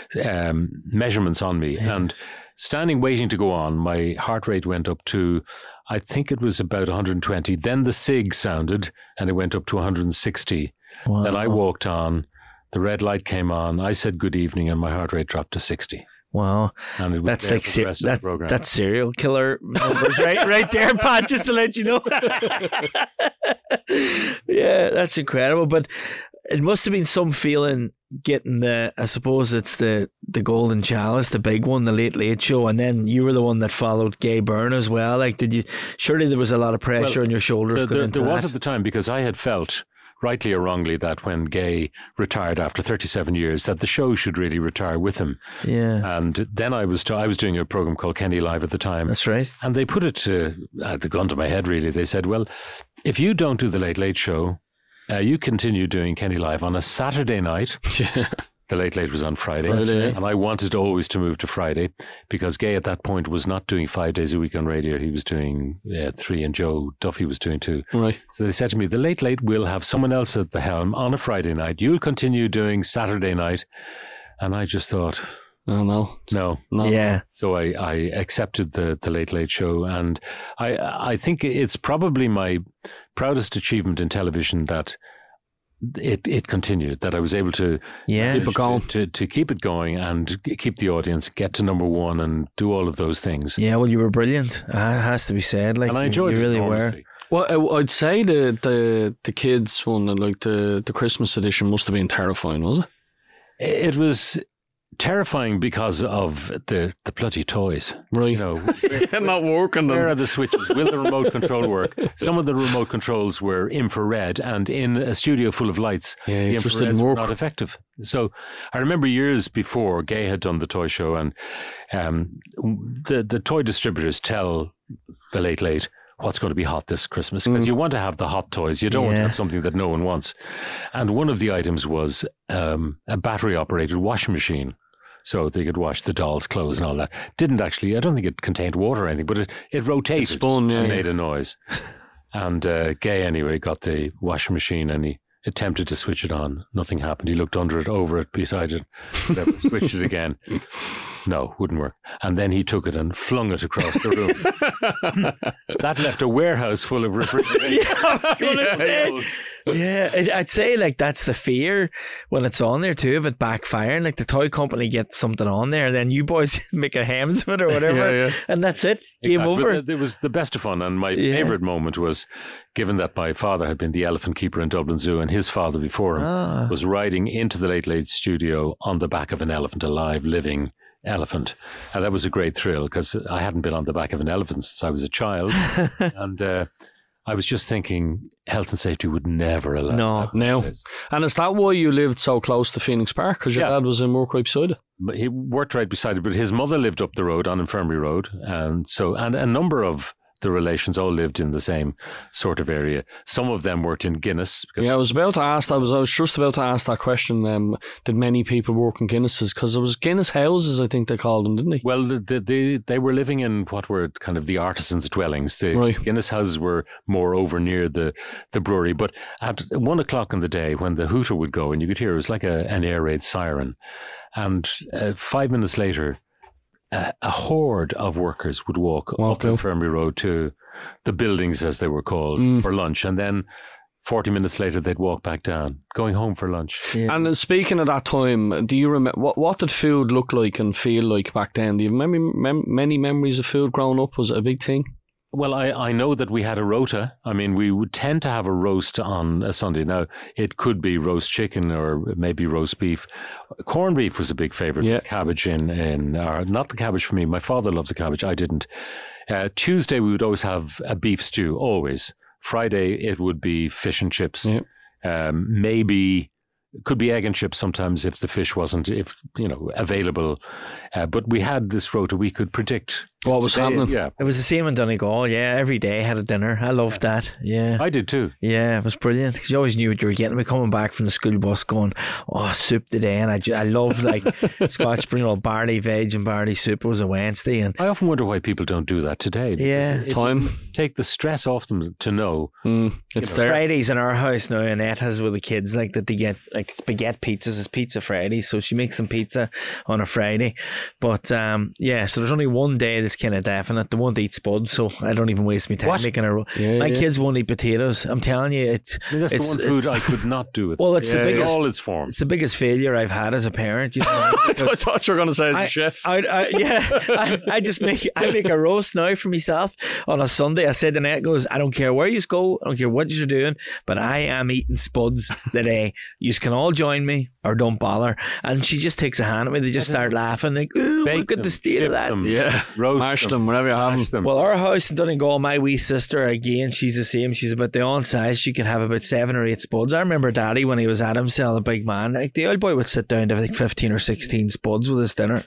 um, measurements on me, and standing waiting to go on, my heart rate went up to, I think it was about one hundred twenty. Then the SIG sounded, and it went up to one hundred sixty. Wow. Then I walked on, the red light came on, I said good evening, and my heart rate dropped to sixty. Wow. And it was That's there like for the ser- rest of that, the program. that's serial killer numbers right right there, Pat, just to let you know. Yeah, that's incredible. But it must have been some feeling getting the, I suppose it's the, the Golden Chalice, the big one, the Late Late Show, and then you were the one that followed Gay Byrne as well. Like, did you, surely there was a lot of pressure Well, on your shoulders There, going there, into there was that. at the time, because I had felt, rightly or wrongly, that when Gay retired after thirty-seven years, that the show should really retire with him. Yeah, And then I was I was doing a program called Kenny Live at the time, that's right. and they put it to uh, the gun to my head. Really, they said, "Well, if you don't do the Late Late Show, uh, you continue doing Kenny Live on a Saturday night." The Late Late was on Friday, Friday. and I wanted always to move to Friday because Gay at that point was not doing five days a week on radio. He was doing uh, three, and Joe Duffy was doing two. Right. So they said to me, the Late Late will have someone else at the helm on a Friday night. You'll continue doing Saturday night. And I just thought, Oh, no. No. No. Yeah. So I, I accepted the, the Late Late Show, and I I think it's probably my proudest achievement in television that it it continued, that I was able to Yeah. Keep it going. to, to keep it going and keep the audience, get to number one, and do all of those things. Yeah, well, you were brilliant. It has to be said. Like, And I you- enjoyed you it really were. enormously. Well, I- I'd say the, the, the kids one, like the, the Christmas edition, must have been terrifying, was it? It was terrifying because of the, the bloody toys. Right. You know, Not working. where are Then. the switches? Will the remote control work? Some of the remote controls were infrared, and in a studio full of lights, Yeah, the it just didn't infrareds were work. not effective. So I remember years before Gay had done the toy show, and um, the the toy distributors tell the Late Late what's going to be hot this Christmas, because Mm. you want to have the hot toys. You don't want to Yeah. have something that no one wants. And one of the items was um, a battery operated washing machine. So they could wash the dolls' clothes and all that. Didn't actually, I don't think it contained water or anything, but it, it rotated spun, yeah, and yeah. made a noise. And uh, Gay, anyway, got the washing machine and he attempted to switch it on. Nothing happened. He looked under it, over it, beside it, whatever, switched it again. No, wouldn't work. And then he took it and flung it across the room. That left a warehouse full of refrigeration. Yeah, I was gonna say. Yeah, it- I'd say like that's the fear when it's on there too of it backfiring. Like the toy company gets something on there, then you boys make a hams of it or whatever, Yeah, yeah. and that's it. Game Exactly. over. But it was the best of fun. And my Yeah. favourite moment was, given that my father had been the elephant keeper in Dublin Zoo and his father before him Ah. was riding into the Late Late studio on the back of an elephant, a live, living elephant. And that was a great thrill because I hadn't been on the back of an elephant since I was a child. and uh, I was just thinking health and safety would never allow No. that. No. And is that why you lived so close to Phoenix Park? Because your Yeah. dad was in work right beside it? But he worked right beside it, but his mother lived up the road on Infirmary Road. And so, and a number of the relations all lived in the same sort of area. Some of them worked in Guinness. Because Yeah, I was about to ask. I was, I was just about to ask that question. Um, did many people work in Guinnesses? Because there was Guinness houses, I think they called them, didn't they? Well, they, they they were living in what were kind of the artisans' dwellings. The Right. Guinness houses were more over near the, the brewery. But at one o'clock in the day, when the hooter would go, and you could hear it was like a, an air raid siren, and uh, five minutes later, a, a horde of workers would walk Walk up out. Infirmary Road to the buildings, as they were called, Mm. for lunch, and then forty minutes later they'd walk back down, going home for lunch. Yeah. And uh, speaking of that time, do you remember what what did food look like and feel like back then? Do you remember mem- many memories of food growing up? Was it a big thing? Well, I, I know that we had a rota. I mean, we would tend to have a roast on a Sunday. Now, it could be roast chicken or maybe roast beef. Corned beef was a big favourite. Yeah. Cabbage in, in or not the cabbage for me. My father loves the cabbage. I didn't. Uh, Tuesday, we would always have a beef stew, always. Friday, it would be fish and chips. Yeah. Um, maybe, could be egg and chips sometimes if the fish wasn't, if you know, available. Uh, but we had this rota. We could predict What was today- happening? Yeah, It was the same in Donegal. Yeah, every day had a dinner. I loved that. Yeah. I did too. Yeah, it was brilliant because you always knew what you were getting. We're coming back from the school bus going, oh, soup today. And I, ju- I loved like Scotch spring roll, barley, veg and barley soup. It was a Wednesday. And I often wonder why people don't do that today. because Yeah. it Time. would take the stress off them to know. Mm, it's know, there. Fridays in our house now, Annette has with the kids like that they get like spaghetti pizzas. It's Pizza Friday. So she makes them pizza on a Friday. But um, yeah, so there's only one day that's kind of definite. They won't eat spuds. So I don't even waste my time What? making a roll. Yeah, My yeah. kids won't eat potatoes. I'm telling you, it's, I mean, that's it's, the one food it's- I could not do it. well, it's Yeah, the yeah. in biggest. all its forms. It's the biggest failure I've had as a parent. You know, I because- thought you were going to say as a I, chef. I, I, yeah, I, I just make I make a roast now for myself on a Sunday. I said, and it goes, I don't care where you go, I don't care what you're doing, but I am eating spuds today. You can all join me or don't bother. And she just takes a hand at me. They just start laughing like, ooh, Bake look at them, the state chip of that. them, yeah, roast mash them, them, whatever you have mash them. them. Well, our house in Donegal, my wee sister, again, she's the same. She's about the on size. She could have about seven or eight spuds. I remember Daddy, when he was at himself, a big man, like the old boy would sit down to like fifteen or sixteen spuds with his dinner.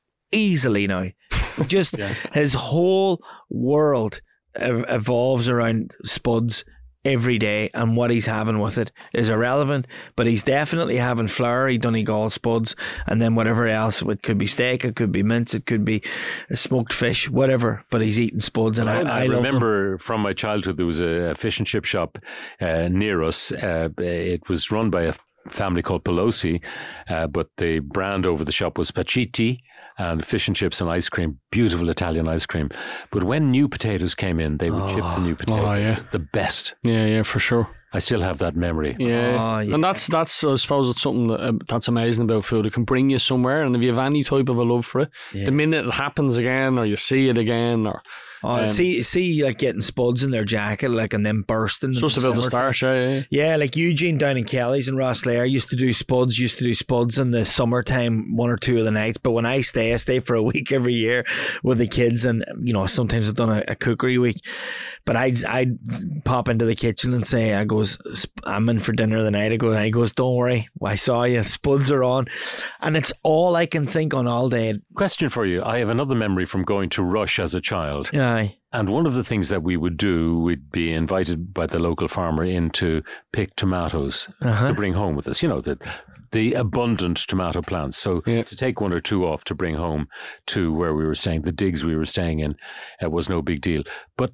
Easily now. Just Yeah. his whole world ev- evolves around spuds every day, and what he's having with it is irrelevant, but he's definitely having flowery Donegal spuds, and then whatever else. It could be steak, it could be mince, it could be smoked fish, whatever, but he's eating spuds, and I, I, I, I love them. remember from my childhood there was a fish and chip shop uh, near us. Uh, it was run by a family called Pelosi, uh, but the brand over the shop was Paciti, and fish and chips and ice cream, beautiful Italian ice cream. But when new potatoes came in, they would Oh, chip the new potato, oh, yeah. the best. Yeah, yeah, for sure. I still have that memory. Yeah. Oh, yeah. And that's, that's I suppose, it's something that, uh, that's amazing about food. It can bring you somewhere, and if you have any type of a love for it, Yeah. the minute it happens again, or you see it again, or Oh, Um, see, see, like getting spuds in their jacket, like, and then bursting. it's in just about the summertime. start, yeah, yeah. Yeah, like Eugene down in Kelly's and Rosslare used to do spuds, used to do spuds in the summertime, one or two of the nights. But when I stay, I stay for a week every year with the kids, and you know sometimes I've done a, a cookery week. But I'd I'd pop into the kitchen and say, I goes, I'm in for dinner the night. I go, he goes, don't worry, I saw you. Spuds are on, and it's all I can think on all day. Question for you. I have another memory from going to Rush as a child. Aye. And one of the things that we would do, we'd be invited by the local farmer in to pick tomatoes Uh-huh. to bring home with us. You know, the, the abundant tomato plants. So Yeah. to take one or two off to bring home to where we were staying, the digs we were staying in, it was no big deal. But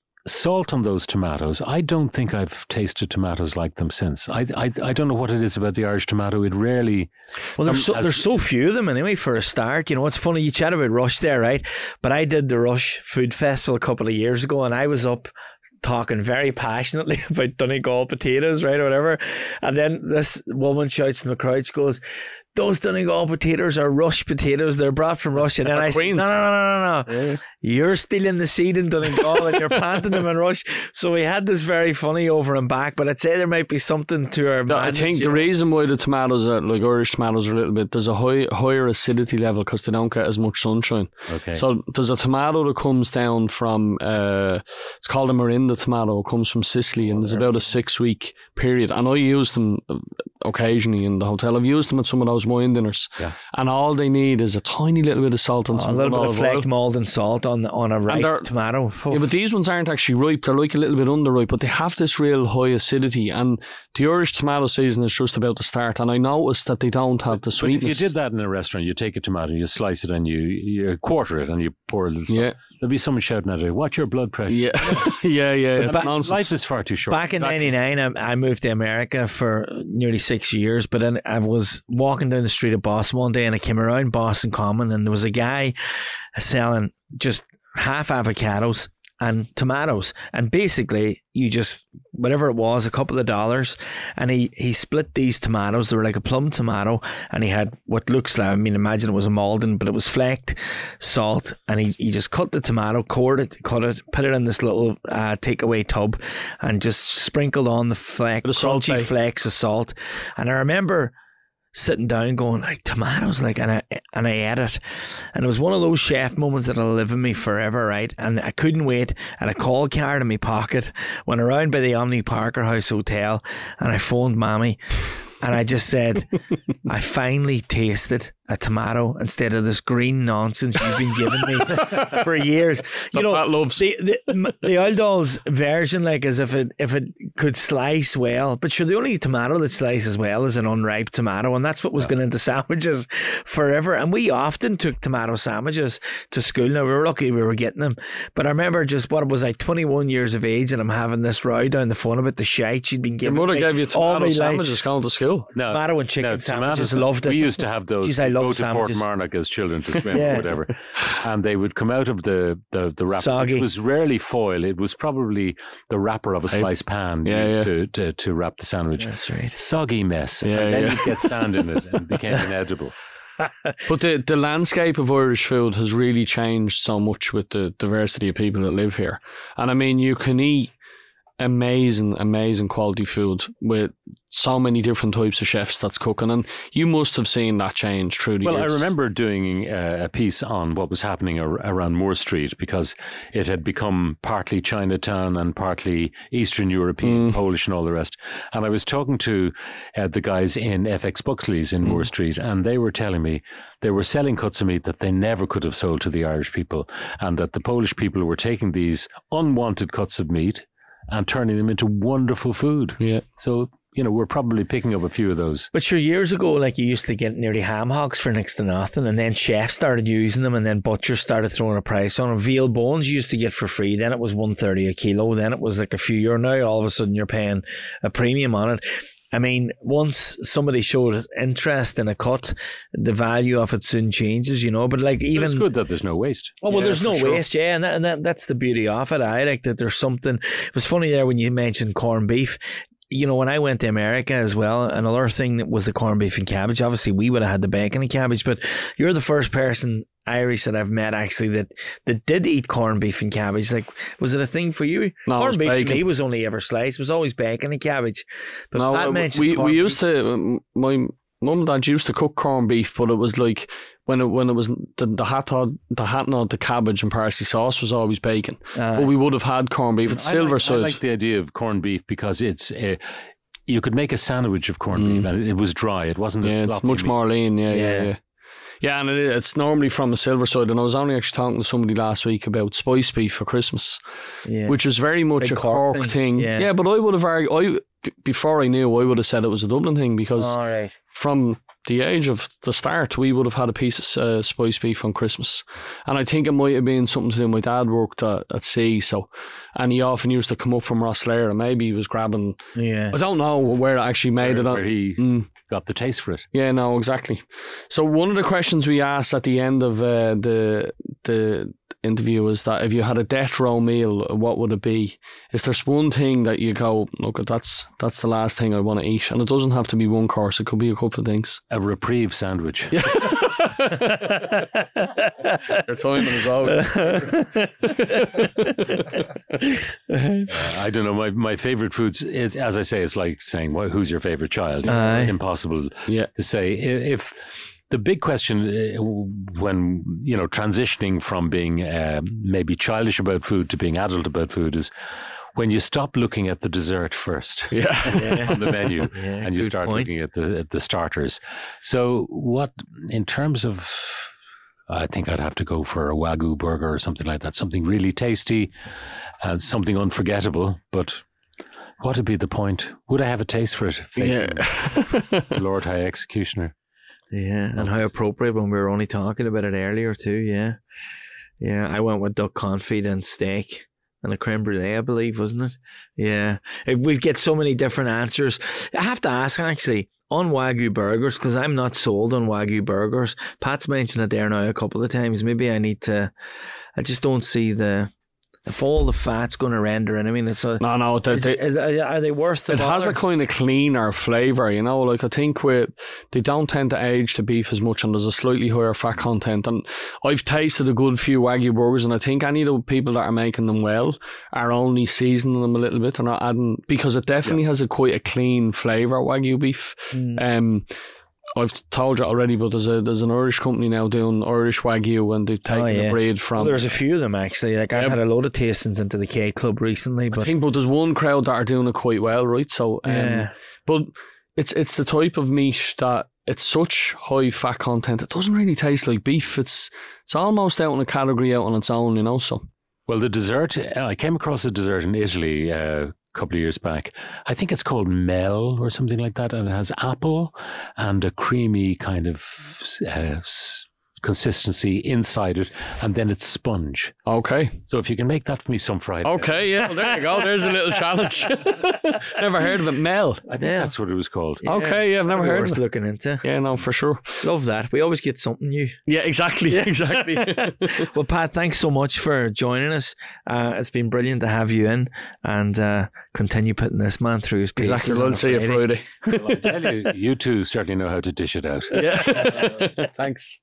salt on those tomatoes, I don't think I've tasted tomatoes like them since. I, I, I don't know what it is about the Irish tomato. It rarely... Well, there's Um, so, as- there's so few of them anyway. For a start, you know, it's funny you chat about Rush there, right? But I did the Rush Food Festival a couple of years ago, and I was up talking very passionately about Donegal potatoes, right, or whatever. And then this woman shouts in the crowd, she goes, "Those Donegal potatoes are Rush potatoes. They're brought from Russia." And then I said, Queens. "No, no, no, no, no, no. You're stealing the seed in Donegal and you're planting them in Rush." So we had this very funny over and back. But I'd say there might be something to our. No, I madness, think you the know. reason why the tomatoes are like Irish tomatoes are a little bit, there's a high, higher acidity level because they don't get as much sunshine. Okay. So there's a tomato that comes down from, uh, it's called a Marinda tomato. It comes from Sicily, and there's about a six week period. And I use them occasionally in the hotel. I've used them at some of those wine dinners. Yeah. And all they need is a tiny little bit of salt and Oh, a some little bit of olive oil. flaked mold and salt on on a ripe they're- tomato. Oh. Yeah, but these ones aren't actually ripe. They're like a little bit underripe, but they have this real high acidity. And the Irish tomato season is just about to start. And I noticed that they don't have the But if sweetness. you did that in a restaurant, you take a tomato, you slice it, and you, you quarter it, and you pour a little salt. Yeah. There'll be someone shouting at it, "Watch your blood pressure." Yeah, yeah, yeah. It's back- nonsense. Life is far too short. Back in Exactly. ninety-nine, I, I moved to America for nearly six years. But then I was walking down the street of Boston one day, and I came around Boston Common, and there was a guy selling just half avocados and tomatoes, and basically you just whatever it was, a couple of dollars, and he he split these tomatoes. They were like a plum tomato, and he had what looks like, I mean, imagine it was a Malden, but it was flaked salt, and he, he just cut the tomato, cored it, cut it, put it in this little uh, takeaway tub, and just sprinkled on the flake, Bit of salt, crunchy eh? flakes of salt. And I remember sitting down going, like, tomatoes, like, and I and I ate it, and it was one of those chef moments that'll live in me forever, right? And I couldn't wait, and a call card in my pocket, went around by the Omni Parker House Hotel, and I phoned Mammy, and I just said, I finally tasted a tomato instead of this green nonsense you've been giving me for years. You That know, Pat loves. the the, the Old Dolls version, like, as if it if it could slice well, but sure, the only tomato that slices well is an unripe tomato, and that's what was going into sandwiches forever. And we often took tomato sandwiches to school. Now we were lucky we were getting them, but I remember just what was I twenty-one years of age, and I'm having this row down the phone about the shite she'd been Your giving mother me gave you all tomato my life. sandwiches going to school. No, Tomato and chicken no, sandwiches, tomatoes- loved it. We used to have those. Jeez, I We'd love go to sandwiches. Portmarnock as children to swim Yeah. or whatever, and they would come out of the the, the wrapper. Soggy. It was rarely foil. It was probably the wrapper of a sliced pan Yeah, used yeah. To, to to wrap the sandwich. That's right. Soggy mess, Yeah, and then yeah. you'd get sand in it, and it became inedible. But the, the landscape of Irish food has really changed so much with the diversity of people that live here. And I mean, you can eat amazing, amazing quality food with so many different types of chefs that's cooking. And you must have seen that change through the Well, years. I remember doing uh, a piece on what was happening ar- around Moore Street because it had become partly Chinatown and partly Eastern European, Mm. Polish and all the rest. And I was talking to uh, the guys in F X Buxley's in Mm. Moore Street, and they were telling me they were selling cuts of meat that they never could have sold to the Irish people, and that the Polish people were taking these unwanted cuts of meat and turning them into wonderful food. Yeah. So, you know, we're probably picking up a few of those. But sure, years ago, like, you used to get nearly ham hocks for next to nothing, and then chefs started using them, and then butchers started throwing a price on them. Veal bones you used to get for free. Then it was one thirty a kilo. Then it was like a few euro. Now all of a sudden you're paying a premium on it. I mean, once somebody showed interest in a cut, the value of it soon changes, you know. But like But even it's good that there's no waste. Oh, well, Yeah, there's no for sure. waste, yeah, and, that, and that, that's the beauty of it. I like that there's something. It was funny there when you mentioned corned beef. You know, when I went to America as well, another thing that was the corned beef and cabbage. Obviously, we would have had the bacon and cabbage, but you're the first person, Irish, that I've met actually that, that did eat corned beef and cabbage. Like, was it a thing for you? No, it was corned beef bacon. to me was only ever sliced. It was always bacon and cabbage. But No, Pat uh, mentioned we, we corned used beef. to, um, my mum and dad used to cook corned beef, but it was like, when it when it was the the hot dog, the hot dog, the cabbage and parsley sauce was always bacon. Uh, But we would have had corned beef. It's I silver like, I side. like the idea of corned beef because it's uh, you could make a sandwich of corned beef and it was dry. It wasn't. Yeah, a it's sloppy much meat. more lean. Yeah, yeah, Yeah. yeah. Yeah, and it, it's normally from a silver side. And I was only actually talking to somebody last week about spice beef for Christmas, yeah. which is very much Big a Cork Cork thing. thing. Yeah. Yeah. but I would have argued, I, before I knew, I would have said it was a Dublin thing because All right. from the age of the start, we would have had a piece of uh, spice beef on Christmas. And I think it might have been something to do. My dad worked at, at sea, so, and he often used to come up from Rosslare, and maybe he was grabbing, Yeah. I don't know where it actually made Where, it. on. where he Mm. got the taste for it. Yeah, no, exactly. So one of the questions we asked at the end of uh, the the interview was that if you had a death row meal, what would it be? Is there one thing that you go, look, that's that's the last thing I want to eat? And it doesn't have to be one course; it could be a couple of things. A reprieve sandwich. Your timing is out. Uh, I don't know. My my favorite foods. It, as I say, it's like saying, well, "Who's your favorite child?" Aye. It's impossible Yeah. to say. I- If the big question uh, when you know transitioning from being uh, maybe childish about food to being adult about food is when you stop looking at the dessert first Yeah. on the menu Yeah, and you good start point. looking at the at the starters. So what in terms of I think I'd have to go for a Wagyu burger or something like that, something really tasty and something unforgettable. But what would be the point? Would I have a taste for it? Yeah. Facing Lord High Executioner. Yeah, and how appropriate when we were only talking about it earlier too. Yeah, yeah. I went with duck confit and steak and a creme brulee, I believe, wasn't it? Yeah, If we get so many different answers. I have to ask actually on Wagyu burgers because I'm not sold on Wagyu burgers. Pat's mentioned it there now a couple of times. Maybe I need to. I just don't see the. If all the fat's going to render in, I mean, it's a. No, no, they, Is, they, is, are they worth the it has a bother? kind of cleaner flavour, you know. Like I think with they don't tend to age the beef as much, and there's a slightly higher fat content. And I've tasted a good few Wagyu burgers, and I think any of the people that are making them well are only seasoning them a little bit. They're not adding because it definitely has a quite a clean flavour. Wagyu beef. Mm. Um, I've told you already, but there's a there's an Irish company now doing Irish Wagyu, and they've taken Oh, yeah. the breed Well, from. there's a few of them actually. Like I've Yep. had a load of tastings into the K Club recently, I but think, but there's one crowd that are doing it quite well, right? So, um, yeah. but it's it's the type of meat that it's such high fat content. It doesn't really taste like beef. It's it's almost out in a category out on its own, you know. So Well, the dessert, I came across a dessert in Italy uh, a couple of years back. I think it's called Mel or something like that. And it has apple and a creamy kind of uh, s- consistency inside it. And then it's sponge. okay, So if you can make that for me some Friday. okay, yeah, well, there you go. There's a little challenge. Never heard of it, Mel. I think Yeah. that's what it was called. Yeah. Okay, yeah, I've never Probably heard worth of it. looking into. Yeah, no, for sure. Love that. We always get something new. Yeah, exactly, exactly. Well, Pat, thanks so much for joining us. Uh, it's been brilliant to have you in and uh, continue putting this man through his paces. Exactly. on I'll a see you Friday. Friday. Well, I tell you, you two certainly know how to dish it out. Yeah. Thanks.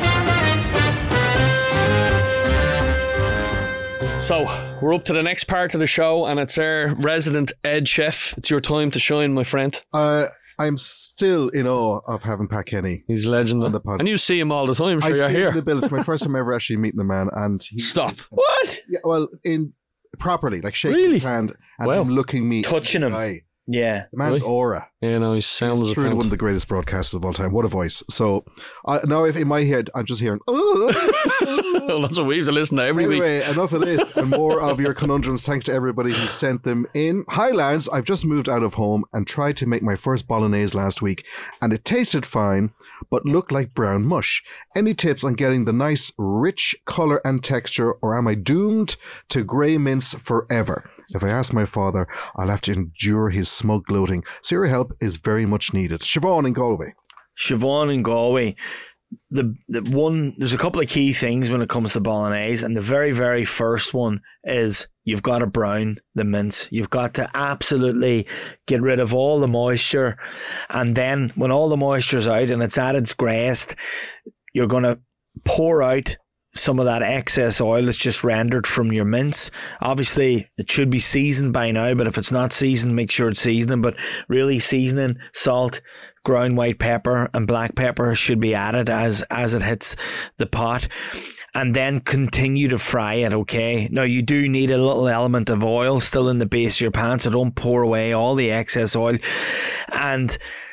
So we're up to the next part of the show, and it's our resident Ed chef. It's your time to shine, my friend. Uh, I'm still in awe of having Pat Kenny. He's a legend, On the pod. and you see him all the time. Sure, I you're see him in here. the bill. It's my first time ever actually meeting the man, and he Stop. is- What? yeah, well, in properly, like shaking Really? his hand and Wow. him looking me, Touching in the him. eye. Yeah. The man's Really? aura. Yeah, no, he sounds He's a truly one of pound. the greatest broadcasters of all time. What a voice! So uh, now, if in my head, I'm just hearing. Well, that's what we have to listen to every week. Anyway, enough of this and more of your conundrums. Thanks to everybody who sent them in. Hi, lads. I've just moved out of home and tried to make my first bolognese last week, and it tasted fine, but looked like brown mush. Any tips on getting the nice, rich color and texture, or am I doomed to grey mince forever? If I ask my father, I'll have to endure his smug gloating. So your help up is very much needed. Siobhan in Galway. Siobhan in Galway. The, the one, there's a couple of key things when it comes to bolognese, and the very, very first one is you've got to brown the mince. You've got to absolutely get rid of all the moisture, and then when all the moisture's out and it's at its greyest, you're going to pour out some of that excess oil that's just rendered from your mince. Obviously, it should be seasoned by now, but if it's not seasoned, make sure it's seasoning. But really, seasoning, salt, ground white pepper and black pepper should be added as as it hits the pot, and then continue to fry it. Okay, now you do need a little element of oil still in the base of your pan, so don't pour away all the excess oil. And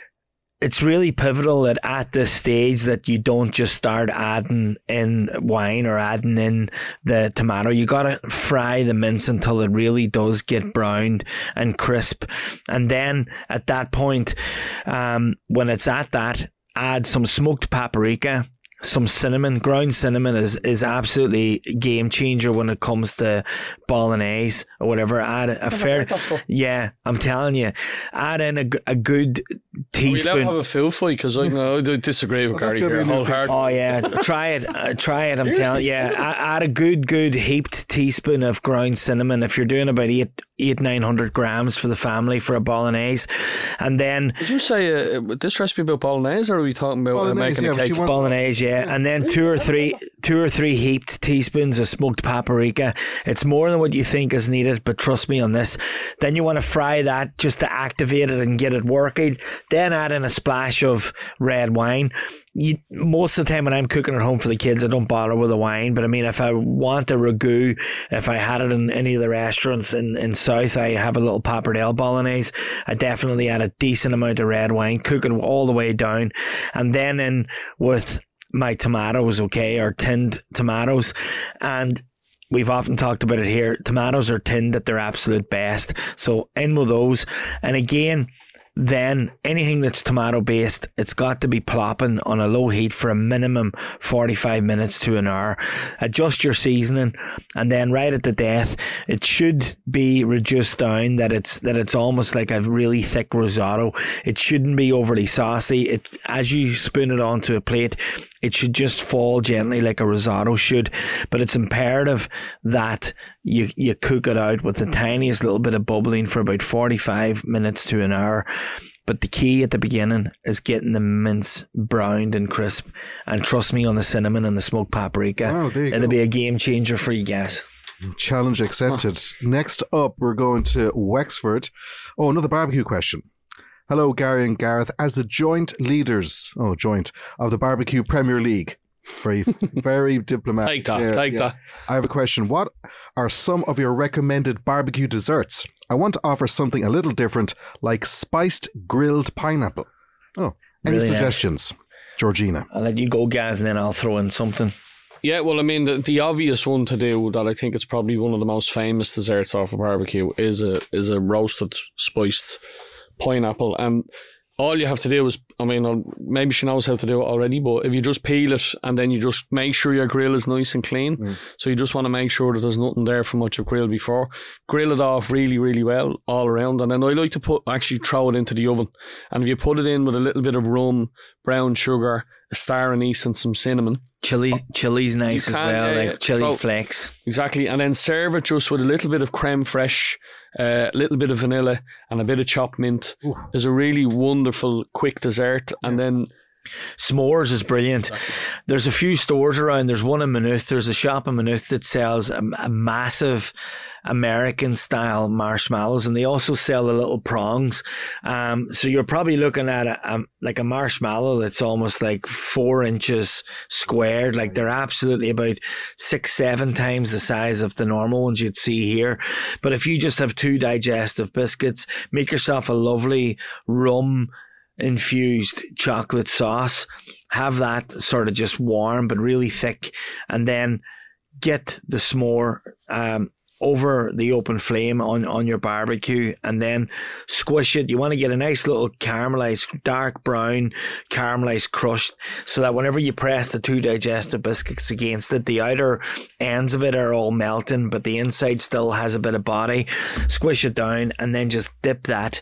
it's really pivotal that at this stage that you don't just start adding in wine or adding in the tomato. You got to fry the mince until it really does get browned and crisp. And then at that point, um, when it's at that, add some smoked paprika, some cinnamon. Ground cinnamon is, is absolutely a game changer when it comes to bolognese or whatever. Add a fair, yeah, I'm telling you, add in a, a good teaspoon. We don't have a full fight because I, no, I disagree with Gary here. Wholeheartedly. Oh yeah, try it, uh, try it. I'm telling you, yeah, add a good, good heaped teaspoon of ground cinnamon if you're doing about eight, eight, nine hundred grams for the family for a bolognese, and then. Did you say uh, this recipe about bolognese, or are we talking about uh, making yeah, a cake? Bolognese, yeah, and then two or three, two or three heaped teaspoons of smoked paprika. It's more than what you think is needed, but trust me on this. Then you want to fry that just to activate it and get it working. Then add in a splash of red wine. You, most of the time when I'm cooking at home for the kids, I don't bother with the wine. But I mean, if I want a ragu, if I had it in any of the restaurants in, in South, I have a little pappardelle bolognese. I definitely add a decent amount of red wine, cook it all the way down, and then in with my tomatoes, okay, or tinned tomatoes. And we've often talked about it here. Tomatoes are tinned at their absolute best. So in with those. And again, then anything that's tomato based, it's got to be plopping on a low heat for a minimum forty-five minutes to an hour. Adjust your seasoning, and then right at the death, it should be reduced down that it's that it's almost like a really thick risotto. It shouldn't be overly saucy. It as you spoon it onto a plate, it should just fall gently like a risotto should. But it's imperative that you you cook it out with the tiniest little bit of bubbling for about forty-five minutes to an hour. But the key at the beginning is getting the mince browned and crisp. And trust me on the cinnamon and the smoked paprika. Oh, there you It'll go. be a game changer for you guys. Challenge accepted. Next up, we're going to Wexford. Oh, another barbecue question. Hello, Gary and Gareth. As the joint leaders, oh, joint, of the Barbecue Premier League. Very, very diplomatic. Take that, Yeah, take yeah. that. I have a question. What are some of your recommended barbecue desserts? I want to offer something a little different, like spiced grilled pineapple. Oh, any Really nice. suggestions? Georgina. I'll let you go, guys, and then I'll throw in something. Yeah, well, I mean, the, the obvious one to do that I think it's probably one of the most famous desserts off a barbecue is a is a roasted spiced pineapple. And all you have to do is, I mean, maybe she knows how to do it already, but if you just peel it and then you just make sure your grill is nice and clean. Mm. So you just want to make sure that there's nothing there from what you've grilled before. Grill it off really, really well all around. And then I like to put actually throw it into the oven. And if you put it in with a little bit of rum, brown sugar, a star anise and some cinnamon. Chili, chili's nice as can, well, yeah, like yeah. chili So- flakes. Exactly. And then serve it just with a little bit of creme fraiche, a uh, little bit of vanilla and a bit of chopped mint. Is a really wonderful quick dessert. And then S'mores is brilliant. There's a few stores around. There's one in Maynooth. There's a shop in Maynooth that sells a, a massive American style marshmallows, and they also sell the little prongs. Um, so you're probably looking at a, a like a marshmallow that's almost like four inches squared. Like they're absolutely about six, seven times the size of the normal ones you'd see here. But if you just have two digestive biscuits, make yourself a lovely rum infused chocolate sauce, have that sort of just warm but really thick, and then get the s'more um, over the open flame on, on your barbecue, and then squish it. You want to get a nice little caramelized, dark brown caramelized crust, so that whenever you press the two digestive biscuits against it, the outer ends of it are all melting, but the inside still has a bit of body. Squish it down and then just dip that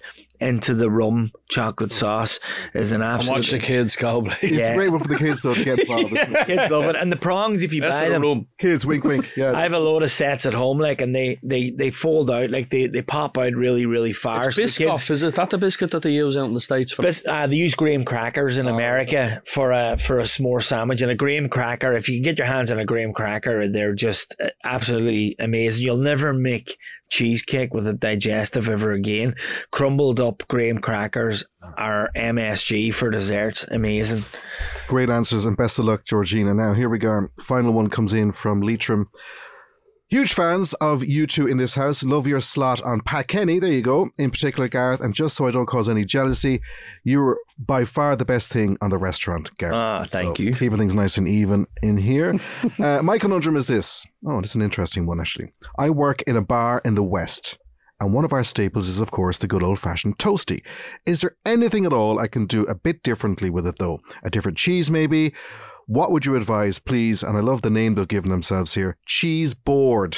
into the rum chocolate sauce is an And absolute. watch the kids go, please. It's Yeah. a great one for the kids, though, to get involved. Isn't it? Kids love it, and the prongs if you That's buy the them. rum. Kids, wink, wink. Yeah. I have a load of sets at home, like, and they they, they fold out, like they, they pop out really really far. It's So the kids- Biscoff, is it? That the biscuit that they use out in the States for? Bis- uh, they use graham crackers in America for a for a s'more sandwich, and a graham cracker. If you can get your hands on a graham cracker, they're just uh, absolutely amazing. You'll never make cheesecake with a digestive ever again. Crumbled up graham crackers are M S G for desserts. Amazing. Great answers and best of luck, Georgina. Now, here we go. Final one comes in from Leitrim. Huge fans of you two in this house. Love your slot on Pat Kenny. There you go. In particular, Gareth. And just so I don't cause any jealousy, you were by far the best thing on the restaurant, Gareth. Ah, thank So you. Keeping things nice and even in here. uh, my conundrum is this. Oh, this is an interesting one, actually. I work in a bar in the West. And one of our staples is, of course, the good old-fashioned toasty. Is there anything at all I can do a bit differently with it, though? A different cheese, maybe? What would you advise, please? And I love the name they've given themselves here. Cheese board.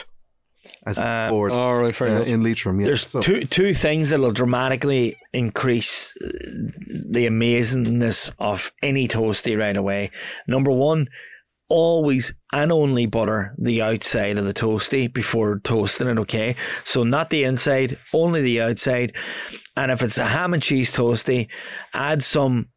As Uh, board All right, fair uh, enough. in Leitrim. Yeah. There's So- two two things that'll dramatically increase uh, the amazingness of any toasty right away. Number one, always and only butter the outside of the toasty before toasting it, okay? So not the inside, only the outside. And if it's a ham and cheese toasty, add some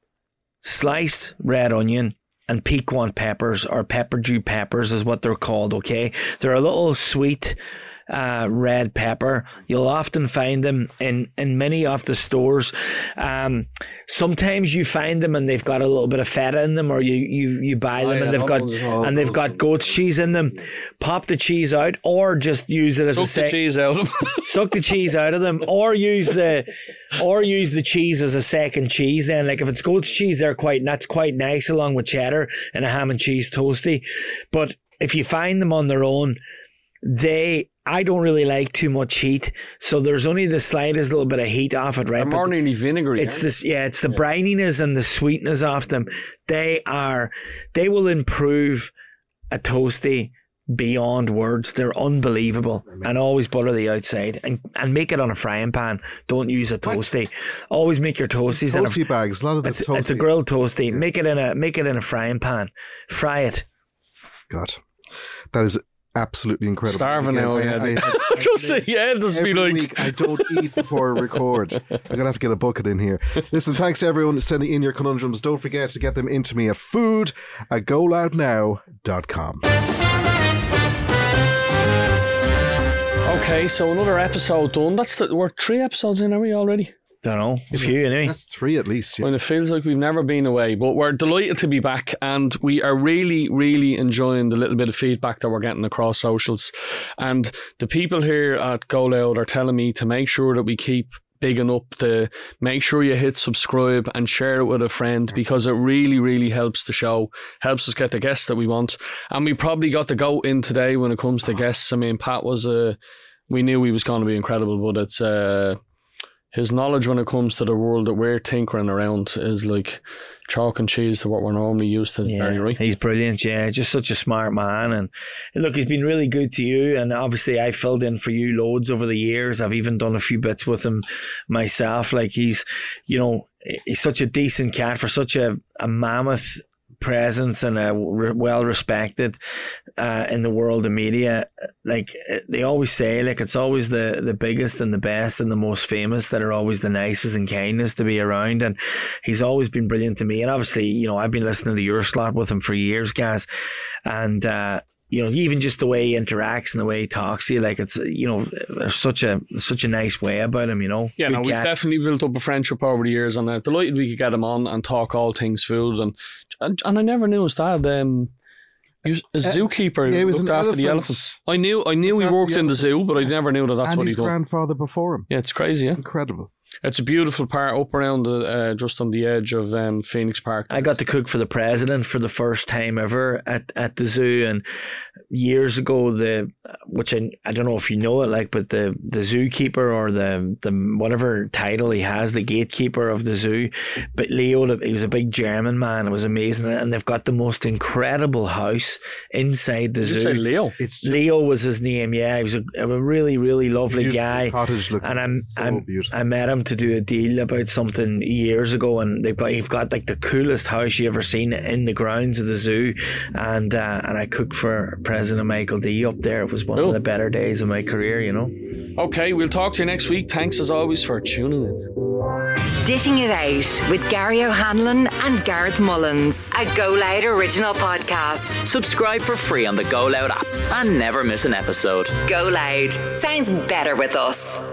sliced red onion and piquant peppers, or pepper dew peppers is what they're called, okay? They're a little sweet uh, red pepper. You'll often find them in, in many of the stores. Um, sometimes you find them and they've got a little bit of feta in them, or you, you, you buy them Oh, yeah, and they've got those- oh, and they've those got ones. goat's cheese in them. Pop the cheese out, or just use it as Suck a the sec- cheese out of them. suck the cheese out of them, or use the or use the cheese as a second cheese. Then, like if it's goat's cheese, they're quite that's quite nice along with cheddar and a ham and cheese toasty. But if you find them on their own, they I don't really like too much heat, so there's only the slightest little bit of heat off it, right? They're But more nearly vinegary. it's aren't this, yeah, it's the brininess and the sweetness of them. They are, they will improve a toasty beyond words. They're unbelievable. And always butter the outside and, and make it on a frying pan. Don't use a toasty. Always make your toasties in a, Toasty bags. A lot of the it's, toasty. it's a grilled toasty. Make it in a make it in a frying pan. Fry it. God, that is absolutely incredible. Starving Again, now, I- yeah. I- I- I Just say, make- yeah, just be Every like. week I don't eat before I record. I'm gonna have to get a bucket in here. Listen, thanks to everyone sending in your conundrums. Don't forget to get them into me at food at go loud now dot com. Okay, so another episode done. That's the, we're three episodes in, are we already? Don't know. A few anyway. That's three at least. Yeah. And it feels like we've never been away, but we're delighted to be back, and we are really, really enjoying the little bit of feedback that we're getting across socials. And the people here at Go Loud are telling me to make sure that we keep bigging up the, make sure you hit subscribe and share it with a friend, because it really, really helps the show, helps us get the guests that we want. And we probably got the goat in today when it comes to guests. I mean, Pat was a, we knew he was going to be incredible, but it's uh his knowledge when it comes to the world that we're tinkering around is like chalk and cheese to what we're normally used to. Yeah, Very right. he's brilliant. Yeah, just such a smart man. And look, he's been really good to you. And obviously, I filled in for you loads over the years. I've even done a few bits with him myself. Like he's, you know, he's such a decent cat for such a, a mammoth presence and a re- well respected uh, in the world of media. Like they always say, like it's always the the biggest and the best and the most famous that are always the nicest and kindest to be around. And he's always been brilliant to me. And obviously, you know, I've been listening to your slot with him for years, guys. And uh you know, even just the way he interacts and the way he talks to you, like it's, you know, there's such a such a nice way about him, you know. Yeah, Good no, we've cat. definitely built up a friendship over the years, and I'm delighted we could get him on and talk all things food. And and, and I never knew his dad. Um, he was a zookeeper. yeah, he was looked an after the elephant. elephants. I knew, I knew he Looked after worked the in the zoo, but I elephants. never knew that that's and what he his done. grandfather before him. Yeah, it's crazy. Yeah, Incredible. it's a beautiful part up around the, uh, just on the edge of um, Phoenix Park. I got to cook for the president for the first time ever at, at the zoo, and years ago, the which I, I don't know if you know it, like, but the, the zookeeper or the the whatever title he has, the gatekeeper of the zoo, but Leo, he was a big German man. It was amazing, and they've got the most incredible house inside the Did you zoo. say Leo? It's Leo was his name. Yeah, he was a, a really, really lovely beautiful guy. cottage looking. And I'm, so I'm beautiful. I met him them to do a deal about something years ago, and they've got you've got like the coolest house you ever seen in the grounds of the zoo, and uh, and I cooked for President Michael D up there. It was one Oh. of the better days of my career, you know. Okay, we'll talk to you next week. Thanks as always for tuning in. Dishing It Out with Gary O'Hanlon and Gareth Mullins, a Go Loud original podcast. Subscribe for free on the Go Loud app and never miss an episode. Go Loud. Sounds better with us.